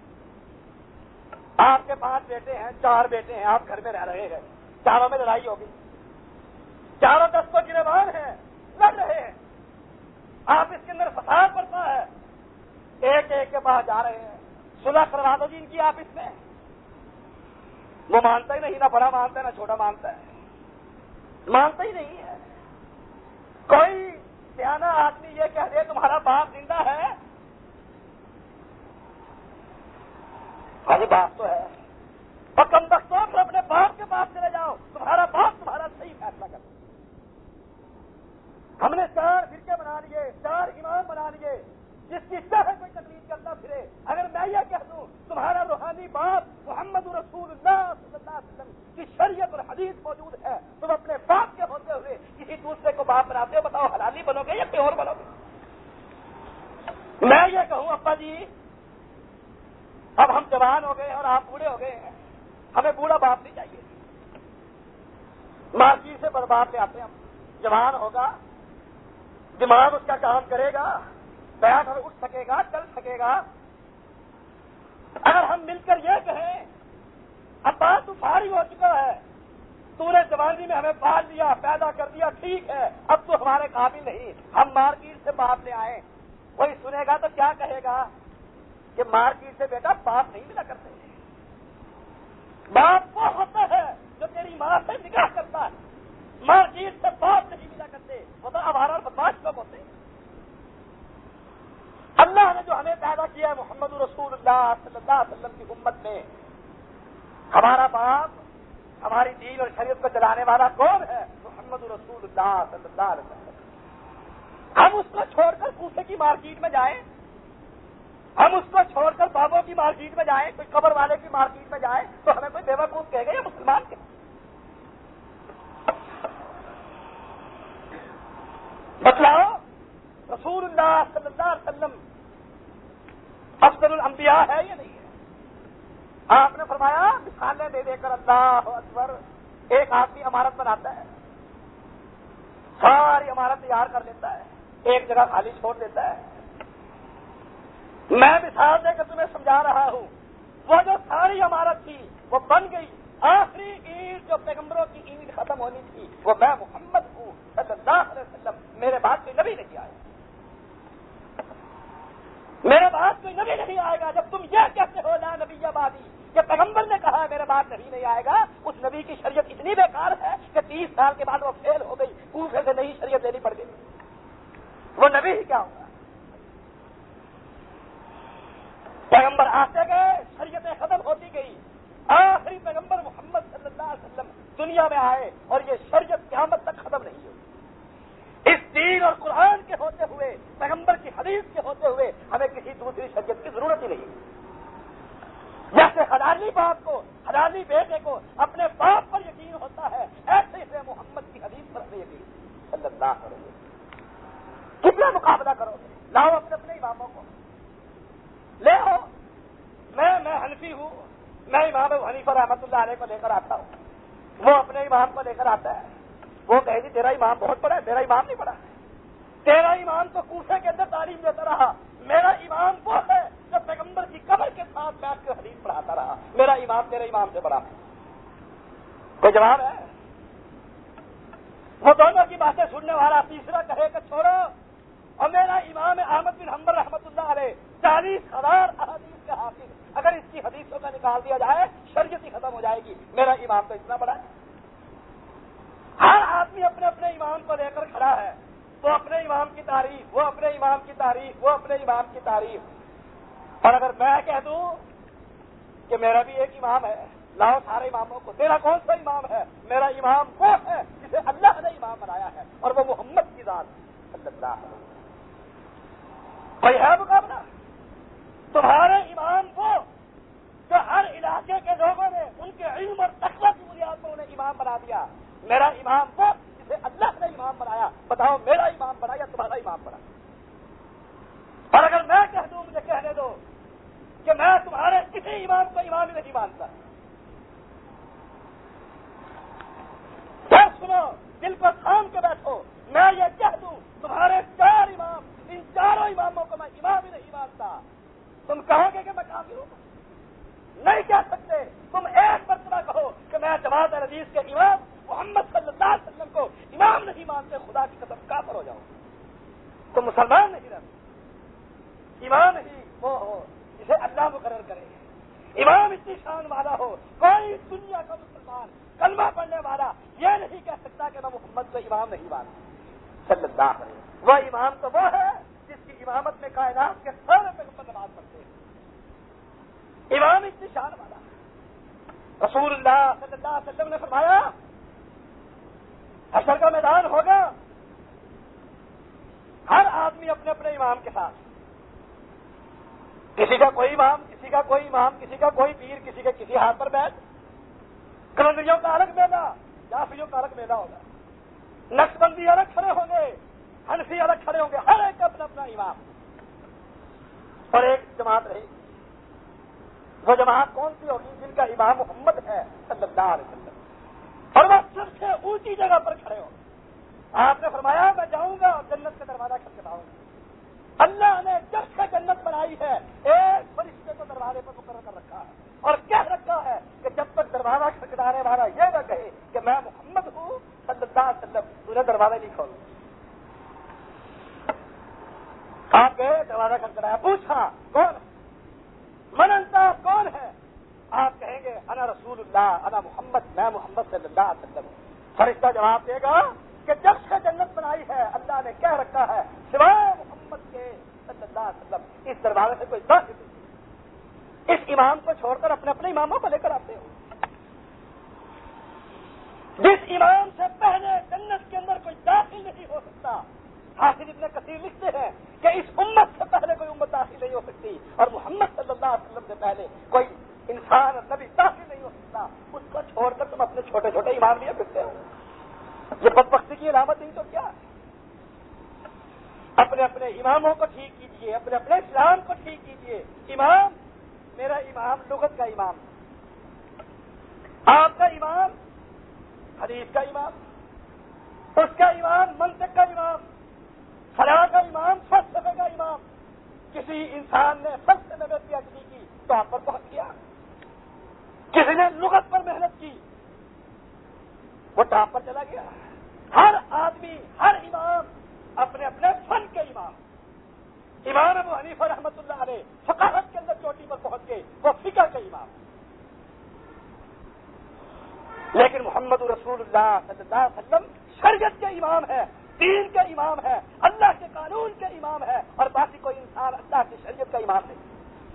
آپ کے 5 بیٹے ہیں، 4 بیٹے ہیں، آپ گھر میں رہ رہے ہیں، چاروں میں لڑائی ہوگی، چاروں دستوں گربان ہیں، لڑ رہے ہیں، آپ اس کے اندر فساد پڑتا ہے، ایک ایک کے پاس جا رہے ہیں، صلح کروا دو جی ان کی آپس میں، وہ مانتا ہی نہیں، نہ بڑا مانتا ہے نہ چھوٹا مانتا ہے، مانتا ہی نہیں ہے۔ کوئی سیانا آدمی یہ کہہ دے تمہارا باپ زندہ ہے، ارے باپ تو ہے، اور کم بختوں پر اپنے باپ کے پاس چلے جاؤ، تمہارا باپ تمہارا صحیح فیصلہ کرتا۔ ہم نے 4 فرقے بنا لیے، 4 امام بنا لیے، جس کی چاہے کوئی تقلید کرتا پھرے۔ اگر میں یہ کہہ دوں تمہارا روحانی باپ محمد رسول اللہ صلی اللہ علیہ وسلم کی شریعت اور حدیث موجود ہے، تم اپنے باپ کے ہوتے ہوئے کسی دوسرے کو باپ بناتے ہو، بتاؤ حلالی بنو گے یا کوئی اور بنو گے؟ میں یہ کہوں ابا جی اب ہم جوان ہو گئے اور آپ بوڑھے ہو گئے ہیں، ہمیں بوڑھا باپ نہیں چاہیے، مارکی سے برباد لے آتے ہیں ہم۔ جوان ہوگا، دماغ اس کا کام کرے گا، بیٹھ اور اٹھ سکے گا، چل سکے گا۔ اگر ہم مل کر یہ کہیں ابا تو فارغ ہو چکا ہے، تو نے جوانی میں ہمیں پال دیا، پیدا کر دیا، ٹھیک ہے، اب تو ہمارے قابل نہیں، ہم مارکیٹ سے باپ لے آئے، کوئی سنے گا تو کیا کہے گا کہ مارکیٹ سے بیٹا باپ نہیں ملا کرتے، باپ وہ ہوتا ہے جو تیری ماں سے نکاح کرتا ہے، مارکیٹ سے باپ نہیں ملا کرتے، وہ تو آوارہ اور بدماش لوگ ہوتے ہیں۔ اللہ نے جو ہمیں پیدا کیا ہے محمد رسول اللہ صلی اللہ علیہ وسلم کی امت میں، ہمارا باپ ہماری دین اور شریعت کو چلانے والا کون ہے؟ محمد رسول اللہ صلی اللہ علیہ وسلم۔ ہم اس کو چھوڑ کر کوفے کی مارکیٹ میں جائیں، ہم اس کو چھوڑ کر بابوں کی مارکیٹ میں جائیں، کوئی قبر والے کی مارکیٹ میں جائیں تو ہمیں کوئی بیوقوف کہے گا یا مسلمان کے؟ بتلاؤ رسول اللہ صلی اللہ علیہ وسلم افضل الانبیاء ہے یا نہیں ہے؟ آپ نے فرمایا مثالیں دے دے کر اللہ اکبر، ایک آدمی عمارت بناتا ہے، ساری عمارت تیار کر لیتا ہے، ایک جگہ خالی چھوڑ دیتا ہے۔ میں مثال دے کر تمہیں سمجھا رہا ہوں، وہ جو ساری عمارت تھی وہ بن گئی، آخری اینٹ جو پیغمبروں کی اینٹ ختم ہونی تھی وہ میں محمد ہوں صلی اللہ علیہ وسلم، میرے بعد کوئی نبی نہیں آئے، میرے بعد کوئی نبی نہیں آئے گا۔ جب تم یہ کہتے ہو لا نبی بعدی کہ پیغمبر نے کہا میرے بعد نبی نہیں آئے گا، اس نبی کی شریعت اتنی بیکار ہے کہ 30 سال کے بعد وہ فیل ہو گئی، کوفے سے نئی شریعت لینی پڑ گئی، وہ نبی ہی کیا ہوگا؟ پیغمبر آتے گئے، شریعتیں ختم ہوتی گئی، آخری پیغمبر محمد صلی اللہ علیہ وسلم دنیا میں آئے اور یہ شریعت قیامت تک ختم نہیں ہوئی۔ اس دین اور قرآن کے ہوتے ہوئے، پیغمبر کی حدیث کے ہوتے ہوئے ہمیں کسی دوسری شریعت کی ضرورت ہی نہیں۔ جیسے حلالی باپ کو، حلالی بیٹے کو اپنے باپ پر یقین ہوتا ہے، ایسے ہی محمد کی حدیث پر ہمیں یقین صلی اللہ علیہ وسلم۔ کتنا مقابلہ کرو گے؟ لاؤ اپنے اپنے اماموں کو لے آؤ، میں حنفی ہوں، میں امام ابو حنیفہ رحمۃ اللہ علیہ کو لے کر آتا ہوں، وہ اپنے امام کو لے کر آتا ہے، وہ کہے گی تیرا امام بہت بڑا ہے، میرا امام نہیں بڑا ہے، تیرا امام تو کوفے کے اندر تعلیم دیتا رہا، میرا امام وہ ہے جو پیغمبر کی قبر کے ساتھ بیٹھ کر حدیث پڑھاتا رہا، میرا امام تیرے امام سے بڑا ہے۔ کوئی جواب ہے؟ وہ دونوں کی باتیں سننے والا تیسرا کہے کہ چھوڑو، اور میرا امام احمد بن حنبل رحمۃ اللہ علیہ 40,000 احادیث کے حافظ، اگر اس کی حدیثوں کا نکال دیا جائے شریعت ہی ختم ہو جائے گی، میرا امام تو اتنا بڑا ہے۔ ہر آدمی اپنے اپنے امام کو لے کر کھڑا ہے، وہ اپنے امام کی تعریف، وہ اپنے امام کی تعریف، وہ اپنے امام کی تعریف۔ اور اگر میں کہہ دوں کہ میرا بھی ایک امام ہے، لاؤ سارے اماموں کو، تیرا کون سا امام ہے؟ میرا امام وہ ہے جسے اللہ نے امام بنایا ہے، اور وہ محمد کی ذات صلی اللہ علیہ وسلم۔ کوئی ہے مقابلہ؟ تمہارے امام وہ جو ہر علاقے کے لوگوں نے ان کے علم اور تقویٰ کی بنیاد پر انہیں امام بنا دیا، میرا امام وہ جسے اللہ نے امام بنایا، بتاؤ میرا امام بنا یا تمہارا امام بنا؟ مجھے کہنے دو کہ میں تمہارے کسی امام کو امام ہی نہیں مانتا. سنو، دل کو تھام کے بیٹھو. میں یہ کہہ دوں تمہارے 4 امام، ان 4 اماموں کو میں امام ہی نہیں مانتا. تم کہو گے کہ میں کافر ہوں؟ نہیں کہہ سکتے. تم ایک مرتبہ کہو کہ میں جماعت حدیث کے امام محمد صلی اللہ علیہ وسلم کو امام نہیں مانتے، خدا کی قسم کافر ہو جاؤ. تم مسلمان نہیں رہتے. امام ہی وہ ہو جسے اللہ مقرر کرے. امام اتنی شان والا ہو، کوئی دنیا کا مسلمان کلمہ پڑھنے والا یہ نہیں کہہ سکتا کہ میں محمد کو امام نہیں مانتا صلی اللہ علیہ وسلم. وہ امام تو وہ ہے جس کی امامت میں کائنات کے سارے پیغمبر نماز پڑھتے ہیں. امام اتنی شان والا. رسول اللہ صلی اللہ علیہ وسلم نے فرمایا حشر کا میدان ہوگا، ہر آدمی اپنے اپنے امام کے ساتھ، کسی کا کوئی امام، کسی کا کوئی امام، کسی کا کوئی پیر، کسی کے کسی ہاتھ پر بیٹھ. کلندریوں کا الگ میلہ، جعفریوں کا الگ میلہ ہوگا. نقشبندی الگ کھڑے ہوں گے، حنفی الگ کھڑے ہوں گے، ہر ایک اپنا اپنا امام. اور ایک جماعت رہی. وہ جماعت کون سی ہوگی؟ جن کا امام محمد ہے صلی اللہ علیہ وسلم، اور وہ سب سے اونچی جگہ پر کھڑے ہوں. آپ نے فرمایا میں جاؤں گا اور جنت کا دروازہ کھٹکھٹاؤں گا. اللہ نے جب سے جنت بنائی ہے ایک فرشتے کو دروازے پر مقرر کر رکھا ہے اور کہہ رکھا ہے کہ جب تک دروازہ کھٹکھٹانے والا یہ نہ کہے کہ میں محمد ہوں صلی اللہ علیہ وسلم، تو نے دروازہ نہیں کھولنا. آپ گئے، دروازہ کھٹکھٹایا، پوچھا کون من انت، کون ہے؟ آپ کہیں گے انا رسول اللہ، انا محمد، میں محمد صلی اللہ علیہ وسلم. فرشتہ جواب دے گا کہ جب سے جنت بنائی ہے اللہ نے کہہ رکھا ہے سوائے محمد کے صلی اللہ علیہ وسلم اس دروازے سے کوئی داخل نہیں. اس امام کو چھوڑ کر اپنے اپنے اماموں کو لے کر آتے ہو. جس امام سے پہلے جنت کے اندر کوئی داخل نہیں ہو سکتا. حافظ ابن کثیر لکھتے ہیں کہ اس امت سے پہلے کوئی امت داخل نہیں ہو سکتی، اور محمد صلی اللہ علیہ وسلم سے پہلے کوئی انسان نبی داخل نہیں ہو سکتا. اس کو چھوڑ کر تم اپنے چھوٹے چھوٹے امام لیے پھرتے ہو. یہ بدبختی کی علامت نہیں تو کیا؟ اپنے اپنے اماموں کو ٹھیک کیجیے، اپنے اپنے اسلام کو ٹھیک کیجیے. امام، میرا امام لغت کا امام، آپ کا امام حدیث کا امام، اس کا امام منطق کا امام، فلاح کا امام فلسفے کا امام. کسی انسان نے فلسفے میں پی ایچ ڈی کی تو آپ پر پہنچ گیا، کسی نے لغت پر محنت کی وہ ٹاپ پر چلا گیا. ہر آدمی، ہر امام اپنے اپنے فن کے امام. امام ابو حنیفہ رحمۃ اللہ علیہ فقاہت کے اندر چوٹی پر پہنچ گئے، وہ فقہ کے امام. لیکن محمد رسول اللہ صلی اللہ علیہ وسلم شریعت کے امام ہے، دین کے امام ہے، اللہ کے قانون کے امام ہے، اور باقی کوئی انسان اللہ کی شریعت کا امام نہیں.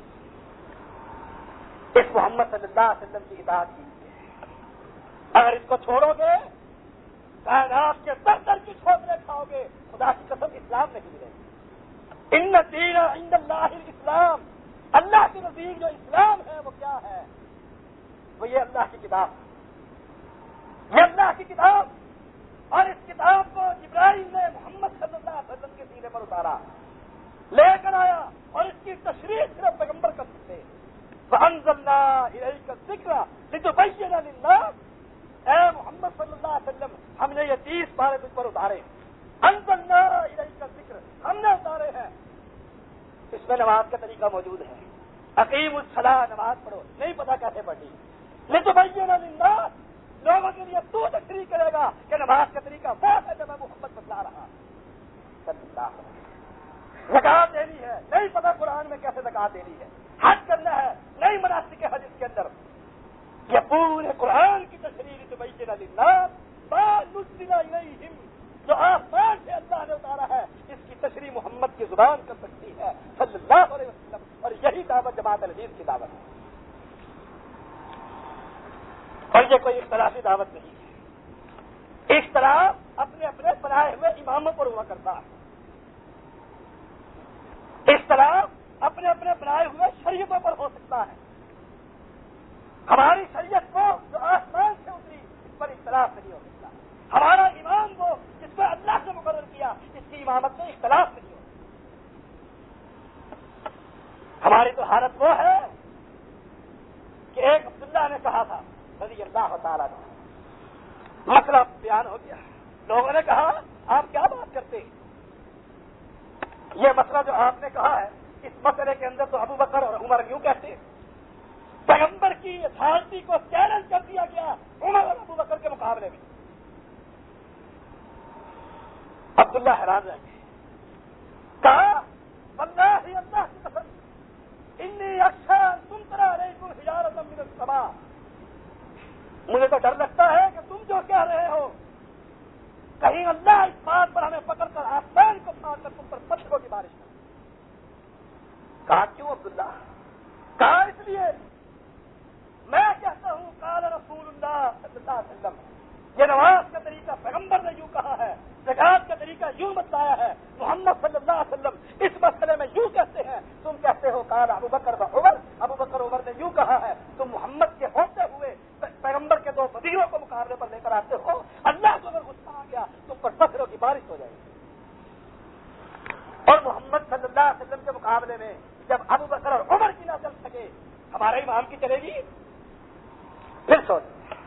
اس محمد صلی اللہ علیہ وسلم کی اطاعت کیجیے. اگر اس کو چھوڑو گے کائنات کے در کی چھوٹے کھاؤ گے، خدا کی قسم اسلام نہیں ملے گی. ان الدین عند اللہ الاسلام، اللہ کے نزدیک جو اسلام ہے وہ کیا ہے؟ وہ یہ اللہ کی کتاب، یہ اللہ کی کتاب. اور اس کتاب کو جبرائیل نے محمد صلی اللہ علیہ وسلم کے سینے پر اتارا، لے کر آیا، اور اس کی تشریح صرف پیغمبر کر سکتے. وَأَنزَلْنَا إِلَيْكَ الذِّكْرَ لِتُبَيِّنَ لِلنَّاسِ، اے محمد صلی اللہ علیہ وسلم ہم نے یہ 30 پارے تجھ پر اتارے. انزلنا الیک الذکر، ہم نے اتارے ہیں. اس میں نماز کا طریقہ موجود ہے. اقیم الصلاۃ، نماز پڑھو. نہیں پتا کیسے پڑھنی. لتبین للناس، لوگوں کے لیے تو تشریح کرے گا کہ نماز کا طریقہ وہ ہے جو میں محمد بتلا رہا صلی اللہ علیہ وسلم. زکات دینی ہے، نہیں پتا قرآن میں کیسے زکات دینی ہے. حج کرنا ہے، نہیں مناسک حج اس کے اندر. یہ پورے قرآن کی تشریح لتبین للناس ما نزل الیہم، جو آسمان سے اللہ نے اتارا ہے اس کی تشریح محمد کی زبان کر سکتی ہے صلی اللہ علیہ وسلم. اور یہی دعوت جماعت الحدیث کی دعوت ہے، اور یہ کوئی اختلافی دعوت نہیں ہے. اختلاف اپنے اپنے بنائے ہوئے اماموں پر ہوا کرتا ہے. اختلاف اپنے اپنے بنائے ہوئے شریعتوں پر ہو سکتا ہے. ہماری شریعت کو جو آسمان سے اتری اس پر اختلاف نہیں ہو سکتا. ہمارا امام وہ جس کو اللہ سے مقرر کیا اس کی امامت میں اختلاف نہیں ہو. ہماری تو حالت وہ ہے کہ ایک عبداللہ نے کہا تھا رضی اللہ تعالیٰ نے، مسئلہ بیان ہو گیا، لوگوں نے کہا آپ کیا بات کرتے ہیں، یہ مسئلہ جو آپ نے کہا ہے اس مسئلے کے اندر تو ابو بکر اور عمر یوں کہتے ہیں، پیغمبر کی اتھارٹی کو چیلنج کر دیا گیا عمر اور ابو بکر کے مقابلے میں۔ عبداللہ حیران رہ گئے، کہا واللہ اللہ کی قسم انی اخشی ان تمطر علیکم حجارۃ من السماء، مجھے تو ڈر لگتا ہے کہ تم جو کہہ رہے ہو کہیں اللہ اس بات پر ہمیں پکڑ کر آسمان کو پھاڑ کر تم پر پتھروں کی بارش کرے۔ کہا کیوں عبداللہ؟ کہا اس لیے میں کہتا ہوں قال رسول اللہ صلی اللہ علیہ وسلم، یہ نماز کا طریقہ پیغمبر نے یوں کہا ہے، زکات کا طریقہ یوں بتایا ہے، محمد صلی اللہ علیہ وسلم اس مسئلے میں یوں کہتے ہیں، تم کہتے ہو قال ابو بکر و عمر، ابو بکر عمر نے یوں کہا ہے، تم محمد کے ہوتے ہوئے پیغمبر کے دو وزیروں کو مقابلے پر لے کر آتے ہو، اللہ کو اگر غصہ آ گیا تم پر پتھروں کی بارش ہو جائے گی۔ اور محمد صلی اللہ علیہ وسلم کے مقابلے میں جب ابو بکر اور عمر کی نہ چل سکے ہمارے امام کی چلے گی؟ پھر سوچیں،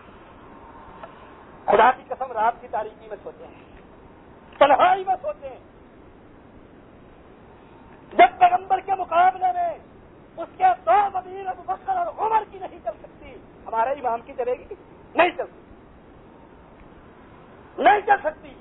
خدا کی قسم رات کی تاریکی میں سوچیں، تنہائی میں سوچیں، جب پیغمبر کے مقابلے میں اس کے دو وزیر ابو بکر اور عمر کی نہیں چل سکتی ہمارے امام کی چلے گی؟ نہیں چل سکتی، نہیں چل سکتی۔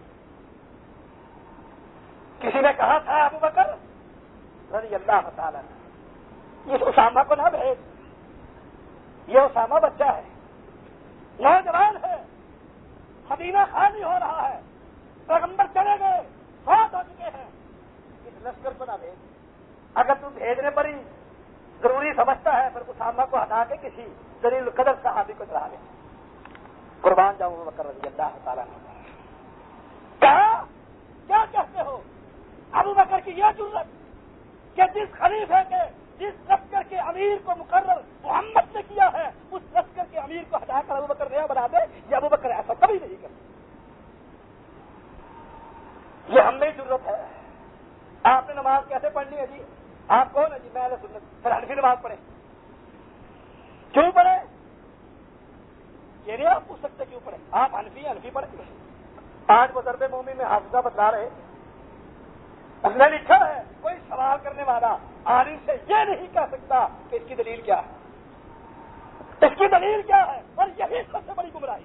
کسی نے کہا تھا ابو بکر رضی اللہ تعالیٰ نے اس اسامہ کو نہ بھیج، یہ اسامہ بچہ ہے، نوجوان ہے، مدینہ خالی ہو رہا ہے، پیغمبر چلے گئے، فوت ہو چکے ہیں، اس لشکر کو نہ بھیج۔ اگر تم بھیجنے پر ہی ضروری سمجھتا ہے پھر اسامہ کو ہٹا کے کسی ذلیل القدر صحابی کو چڑھا لے۔ قربان جاؤں ابو بکر رضی اللہ تعالیٰ نے کہا کیا کہتے ہو؟ ابو بکر کی یہ جرت کہ جس خلیفے کے جس لشکر کے امیر کو مقرر محمد نے کیا ہے اس لشکر کے امیر کو ہٹا کر ابو بکر نیا بنا دے، یہ ابو بکر ایسا کبھی نہیں کرتے، یہ ہم میں ضرورت ہے۔ آپ نے نماز کیسے پڑھنی ہے جی؟ آپ کون ہے جی؟ میں سنت، پھر حنفی نماز پڑھیں، کیوں پڑھیں؟ یہ نہیں آپ پوچھ سکتے کیوں پڑھیں، آپ حنفی پڑھیں گے۔ آج مضرب مومن میں حافظہ بتلا رہے، اس نے لکھا ہے کوئی سوال کرنے والا عالم سے یہ نہیں کہہ سکتا کہ اس کی دلیل کیا ہے، اس کی دلیل کیا ہے، اور یہی سب سے بڑی گمراہی،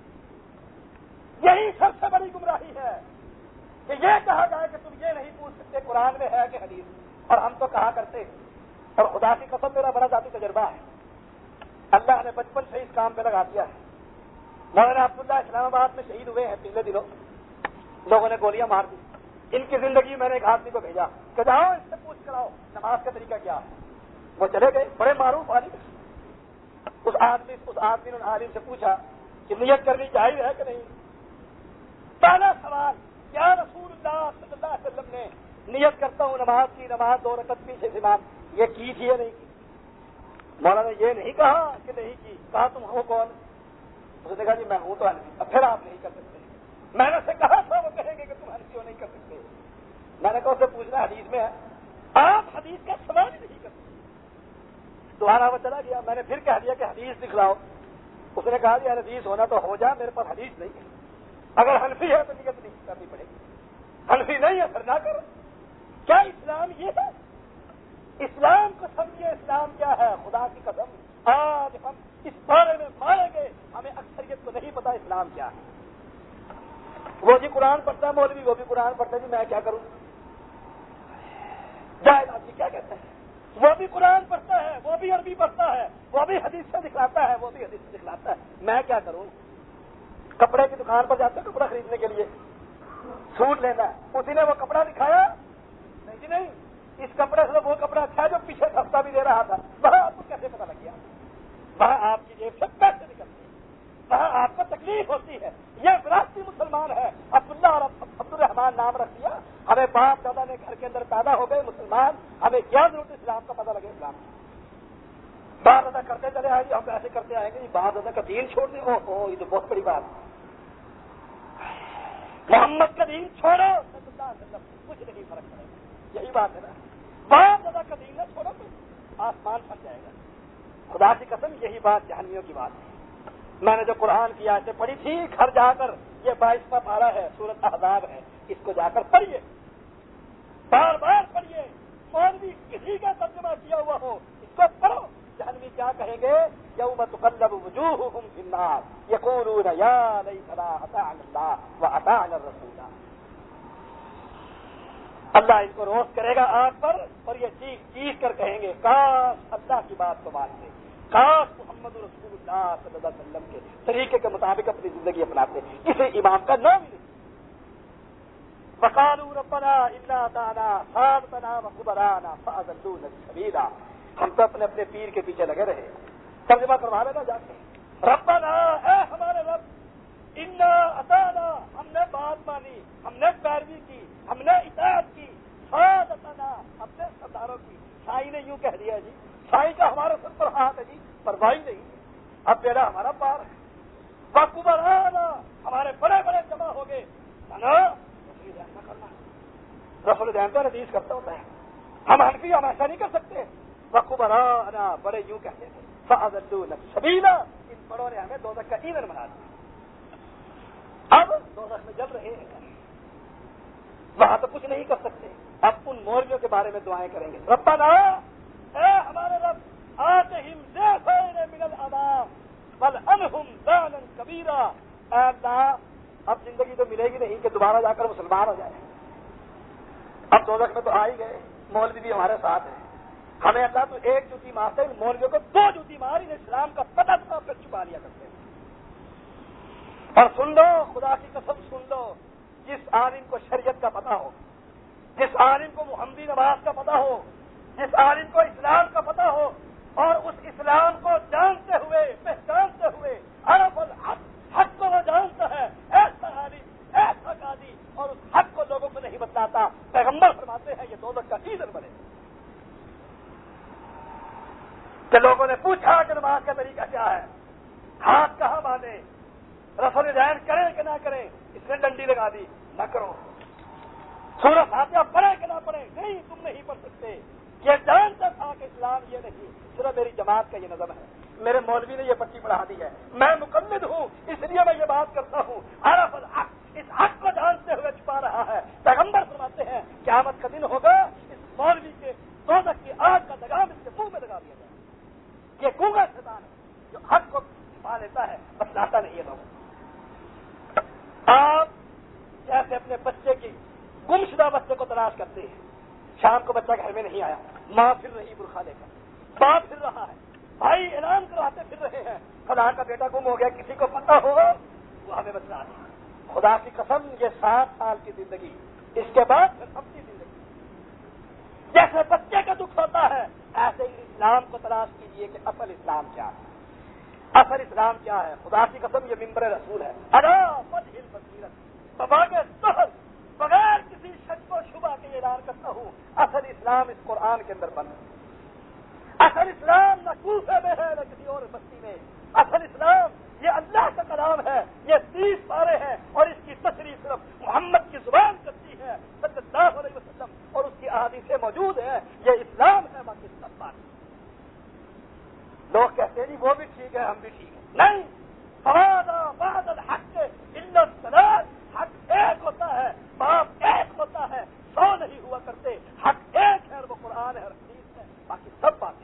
یہی سب سے بڑی گمراہی ہے کہ یہ کہا جائے کہ تم یہ نہیں پوچھ سکتے قرآن میں ہے کہ حدیث، اور ہم تو کہا کرتے ہیں، اور خدا کی قسم میرا بڑا ذاتی تجربہ ہے، اللہ نے بچپن سے اس کام پہ لگا دیا ہے۔ مولانا عبداللہ اسلام آباد میں شہید ہوئے ہیں پچھلے دنوں، لوگوں نے گولیاں مار دی، ان کی زندگی میں نے ایک آدمی کو بھیجا کہ جاؤ اس سے پوچھ کر آؤ نماز کا طریقہ کیا ہے۔ وہ چلے گئے، بڑے معروف عالم، اس آدمی نے عالم سے پوچھا کہ نیت کرنی چاہیے ہے کہ نہیں؟ پہلا سوال، کیا رسول اللہ صلی اللہ علیہ وسلم نے نیت کرتا ہوں نماز کی، نماز 2 رکعت پیچھے امام، یہ کی تھی یا نہیں کی؟ مولانا نے یہ نہیں کہا کہ نہیں کی، کہا تم ہو کون؟ اس نے کہا جی میں ہوں تو حنفی، اب پھر آپ نہیں کر سکتے۔ میں نے اسے کہا تھا، وہ کہیں گے کہ تم حنفی ہو نہیں کر سکتے۔ میں نے کہا اسے پوچھنا حدیث میں ہے، آپ حدیث کا سوال ہی نہیں کرتے۔ دوبارہ وہ چلا گیا، میں نے پھر کہہ دیا کہ حدیث دکھلاؤ، اس نے کہا جی حدیث ہونا تو ہو جا، میرے پاس حدیث نہیں ہے، اگر حنفی ہے تو نیت نہیں کرنی پڑے گی، حنفی نہیں ہے پھر نہ کرو۔ کیا اسلام یہ ہے؟ اسلام کو سمجھیے، اسلام کیا ہے؟ خدا کی قسم آج ہم اس بارے میں مارے گئے، ہمیں اکثریت کو نہیں پتا اسلام کیا ہے۔ وہ جی قرآن پڑھتا ہے مولوی، وہ بھی قرآن پڑھتا ہے، جی میں کیا کروں؟ جائز آدمی کیا کہتے ہیں؟ وہ بھی قرآن پڑھتا ہے، وہ بھی عربی پڑھتا ہے، وہ بھی حدیث سے دکھلاتا ہے، وہ بھی حدیث سے دکھلاتا ہے، میں کیا کروں؟ کپڑے کی دکان پر جاتے کپڑا خریدنے کے لیے، سوٹ لینا ہے، اسی نے وہ کپڑا دکھایا نہیں جی نہیں، اس کپڑے سے وہ کپڑا اچھا ہے جو پیچھے ہفتہ بھی دے رہا تھا، وہاں آپ کو کیسے پتا لگ گیا؟ وہاں آپ کی جیب سے پیسے نکلتے ہیں، وہاں آپ کو تکلیف ہوتی ہے۔ یہ وراثتی مسلمان ہے، عبداللہ اور عبد الرحمان نام رکھ دیا، ہمیں باپ دادا نے گھر کے اندر پیدا ہو گئے مسلمان، ہمیں کیا ضرورت اسلام کا پتہ لگے اسلام باپ دادا کرتے چلے آئے گی، ہم ایسے کرتے آئیں گے، باپ دادا کا دین چھوڑ دیں، یہ تو بہت بڑی بات ہے۔ محمد کا دین چھوڑو صلی اللہ علیہ وسلم، کچھ نہیں فرق پڑے گا، یہی بات ہے نا، باپ دادا کا دین نہ چھوڑو، آسمان پھٹ جائے گا. خدا کی قسم یہی بات جہنمیوں کی بات ہے. میں نے جو قرآن کی آیتیں پڑھی تھی گھر جا کر، یہ 22واں پارہ ہے، سورۃ احزاب ہے، اس کو جا کر پڑھیے، بار بار پڑھیے. مولوی کسی کا ترجمہ کیا ہوا ہو اس کو پڑھو. جہنمی کیا کہیں گے؟ یوم تقلب وجوہہم فی النار یقولون یا لیتنا اطعنا اللہ واطعنا الرسول. اللہ ان کو روز کرے گا آگ پر اور یہ چیخ چیخ کر کہیں گے کاش اللہ کی بات کو مانتے، کاش محمد رسول اللہ صلی اللہ علیہ وسلم کے طریقے کے مطابق اپنی زندگی اپناتے. اسے امام کا نام ہی نہیں. وقالوا ربنا انا اطعنا سادتنا وكبراءنا فاضلونا السبيل. ہم تو اپنے اپنے پیر کے پیچھے لگے رہے. ترجمہ کروا لینا جا کے، ربنا اے ہمارے رب، انا اطعنا ہم نے بات مانی، ہم نے پیروی کی، ہم نے اطاعت کی، سادتنا اپنے سرداروں کی. سائی نے یوں کہہ دیا جی، سائی کا ہمارے سر پر ہاتھ ہے جی، پرواہ نہیں، اب بیڑا ہمارا پار ہے. وکبراءنا ہمارے بڑے بڑے جمع ہو گئے. رسول دین تو حدیث کرتا ہوتا ہے، ہم حنفی ہم ایسا نہیں کر سکتے. وکبراءنا بڑے یوں کہتے تھے، فاضلونا السبیل. ان بڑوں نے ہمیں دوزخ کا ایندھن بنا دیا. اب دوزخ میں جل رہے ہیں، وہاں تو کچھ نہیں کر سکتے. اب ان مولویوں کے بارے میں دعائیں کریں گے. ربنا اے ہمارے رب آتہم ضعفین من العذاب والعنہم لعنا کبیرا. اے اللہ اب زندگی تو ملے گی نہیں کہ دوبارہ جا کر مسلمان ہو جائے. اب دوزخ میں تو آ ہی گئے، مولوی بھی ہمارے ساتھ ہیں. ہمیں اللہ تو ایک جوتی مارتے، مولویوں کو 2 جوتی ماری. اسلام کا پتہ تھا پھر چھپا لیا کرتے ہیں. اور سن لو، خدا کی قسم سن لو، جس عالم کو شریعت کا پتہ ہو، جس عالم کو محمدی نماز کا پتہ ہو، جس عالم کو اسلام کا پتہ ہو اور اس اسلام کو جانتے ہوئے پہچانتے ہوئے عرف الحق حق کو وہ جانتا ہے، ایسا عالم ایسا قاضی اور اس حق کو لوگوں کو نہیں بتلاتا، پیغمبر فرماتے ہیں یہ دوزخ کا ایندھن بنے. کہ لوگوں نے پوچھا کہ نماز کا طریقہ کیا ہے، ہاتھ کہاں باندھے، رفع دین کریں کہ نہ کریں. اس نے ڈنڈی لگا دی، نہ کرو. سورہ فاتحہ پڑھیں کہ نہ پڑھیں، نہیں تم نہیں پڑھ سکتے. یہ جانتا تھا کہ اسلام یہ نہیں، صرف میری جماعت کا یہ نظم ہے، میرے مولوی نے یہ پٹی پڑھا دی ہے، میں مقلد ہوں اس لیے میں یہ بات کرتا ہوں. عرف الحق اس حق کو جانتے ہوئے چھپا رہا ہے. پیغمبر فرماتے ہیں قیامت کا دن ہوگا، اس مولوی کے دوزخ کی آگ کا لگام اس کے منہ میں لگا دیا جائے. یہ گونگا شیطان ہے جو حق کو چھپا لیتا ہے، بتلاتا نہیں ہے لوگوں. آپ جیسے اپنے بچے کی گمشدہ بچے کو تلاش کرتے ہیں، شام کو بچہ گھر میں نہیں آیا، ماں پھر رہی برقع لے کر، باپ پھر رہا ہے، بھائی اعلان کراتے پھر رہے ہیں فلاں کا بیٹا گم ہو گیا، کسی کو پتہ ہوگا وہ ہمیں بتلا دے. خدا کی قسم یہ 7 سال کی زندگی، اس کے بعد پھر اپنی زندگی. جیسے بچے کا دکھ ہوتا ہے ایسے ہی اسلام کو تلاش کیجیے کہ اصل اسلام کیا ہے. اصل اسلام کیا ہے؟ خدا کی قسم یہ ممبر رسول ہے. بغیر کسی شک و شبہ کے اعلان کرتا ہوں اصل اسلام اس قرآن کے اندر بند ہے. اصل اسلام نہ کوفے میں ہے نہ کسی اور بستی میں. اصل اسلام یہ اللہ کا کلام ہے، یہ 30 پارے ہیں اور اس کی تشریح صرف محمد کی زبان کرتی ہے صلی اللہ علیہ وسلم اور اس کی احادیثیں موجود ہیں. یہ اسلام ہے، باقی سب بات. لوگ کہتے ہیں جی وہ بھی ٹھیک ہے ہم بھی ٹھیک ہے. نہیں، بعد الحق الا الصلاۃ. حق ایک ہوتا ہے، باپ ایک ہوتا ہے، 100 نہیں ہوا کرتے. حق ایک ہے اور وہ قرآن ہے اور حدیث ہے، باقی سب باتیں.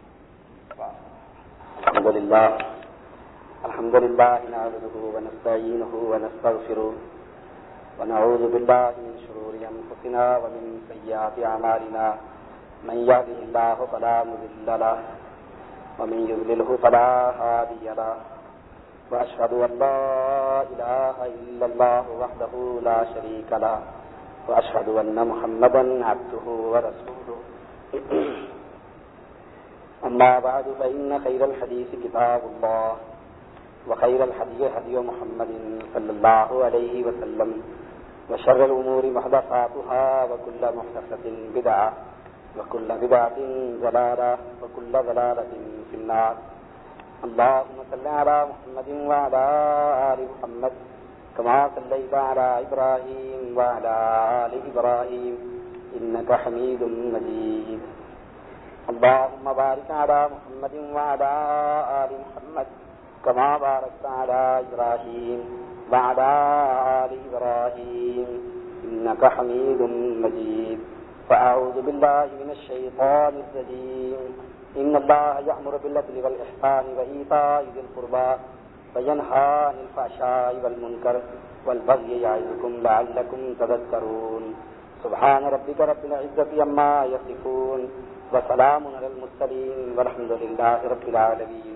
الحمد للہ نحمده ونستعینه ونستغفره ونعوذ باللہ من شرور انفسنا ومن سیئات اعمالنا من يهده الله فلا مضل له ومن يضلله فلا هادي له واشهد ان لا اله الا الله وحده لا شريك له واشهد ان محمدا عبده ورسوله. اما بعد فان خير الحديث كتاب الله وخير الهدي هدي محمد صلى الله عليه وسلم وشر الامور محدثاتها وكل محدثة بدعة وكل بدعة ضلالة وكل ضلالة في النار. اللهم صل على محمد وعلى آل محمد كما صليت على إبراهيم وعلى آل إبراهيم إنك حميد مجيد. اللهم بارك على محمد وعلى آل محمد كما باركت على إبراهيم وعلى آل إبراهيم إنك حميد مجيد. فأعوذ بالله من الشيطان الرجيم. إن الله يأمر بالعدل والإحسان وإيتاء ذي القربى وينهى عن الفحشاء والمنكر والبغي يعظكم لعلكم تذكرون. سبحان ربك رب العزة عما يصفون وسلام على المرسلين والحمد لله رب العالمين.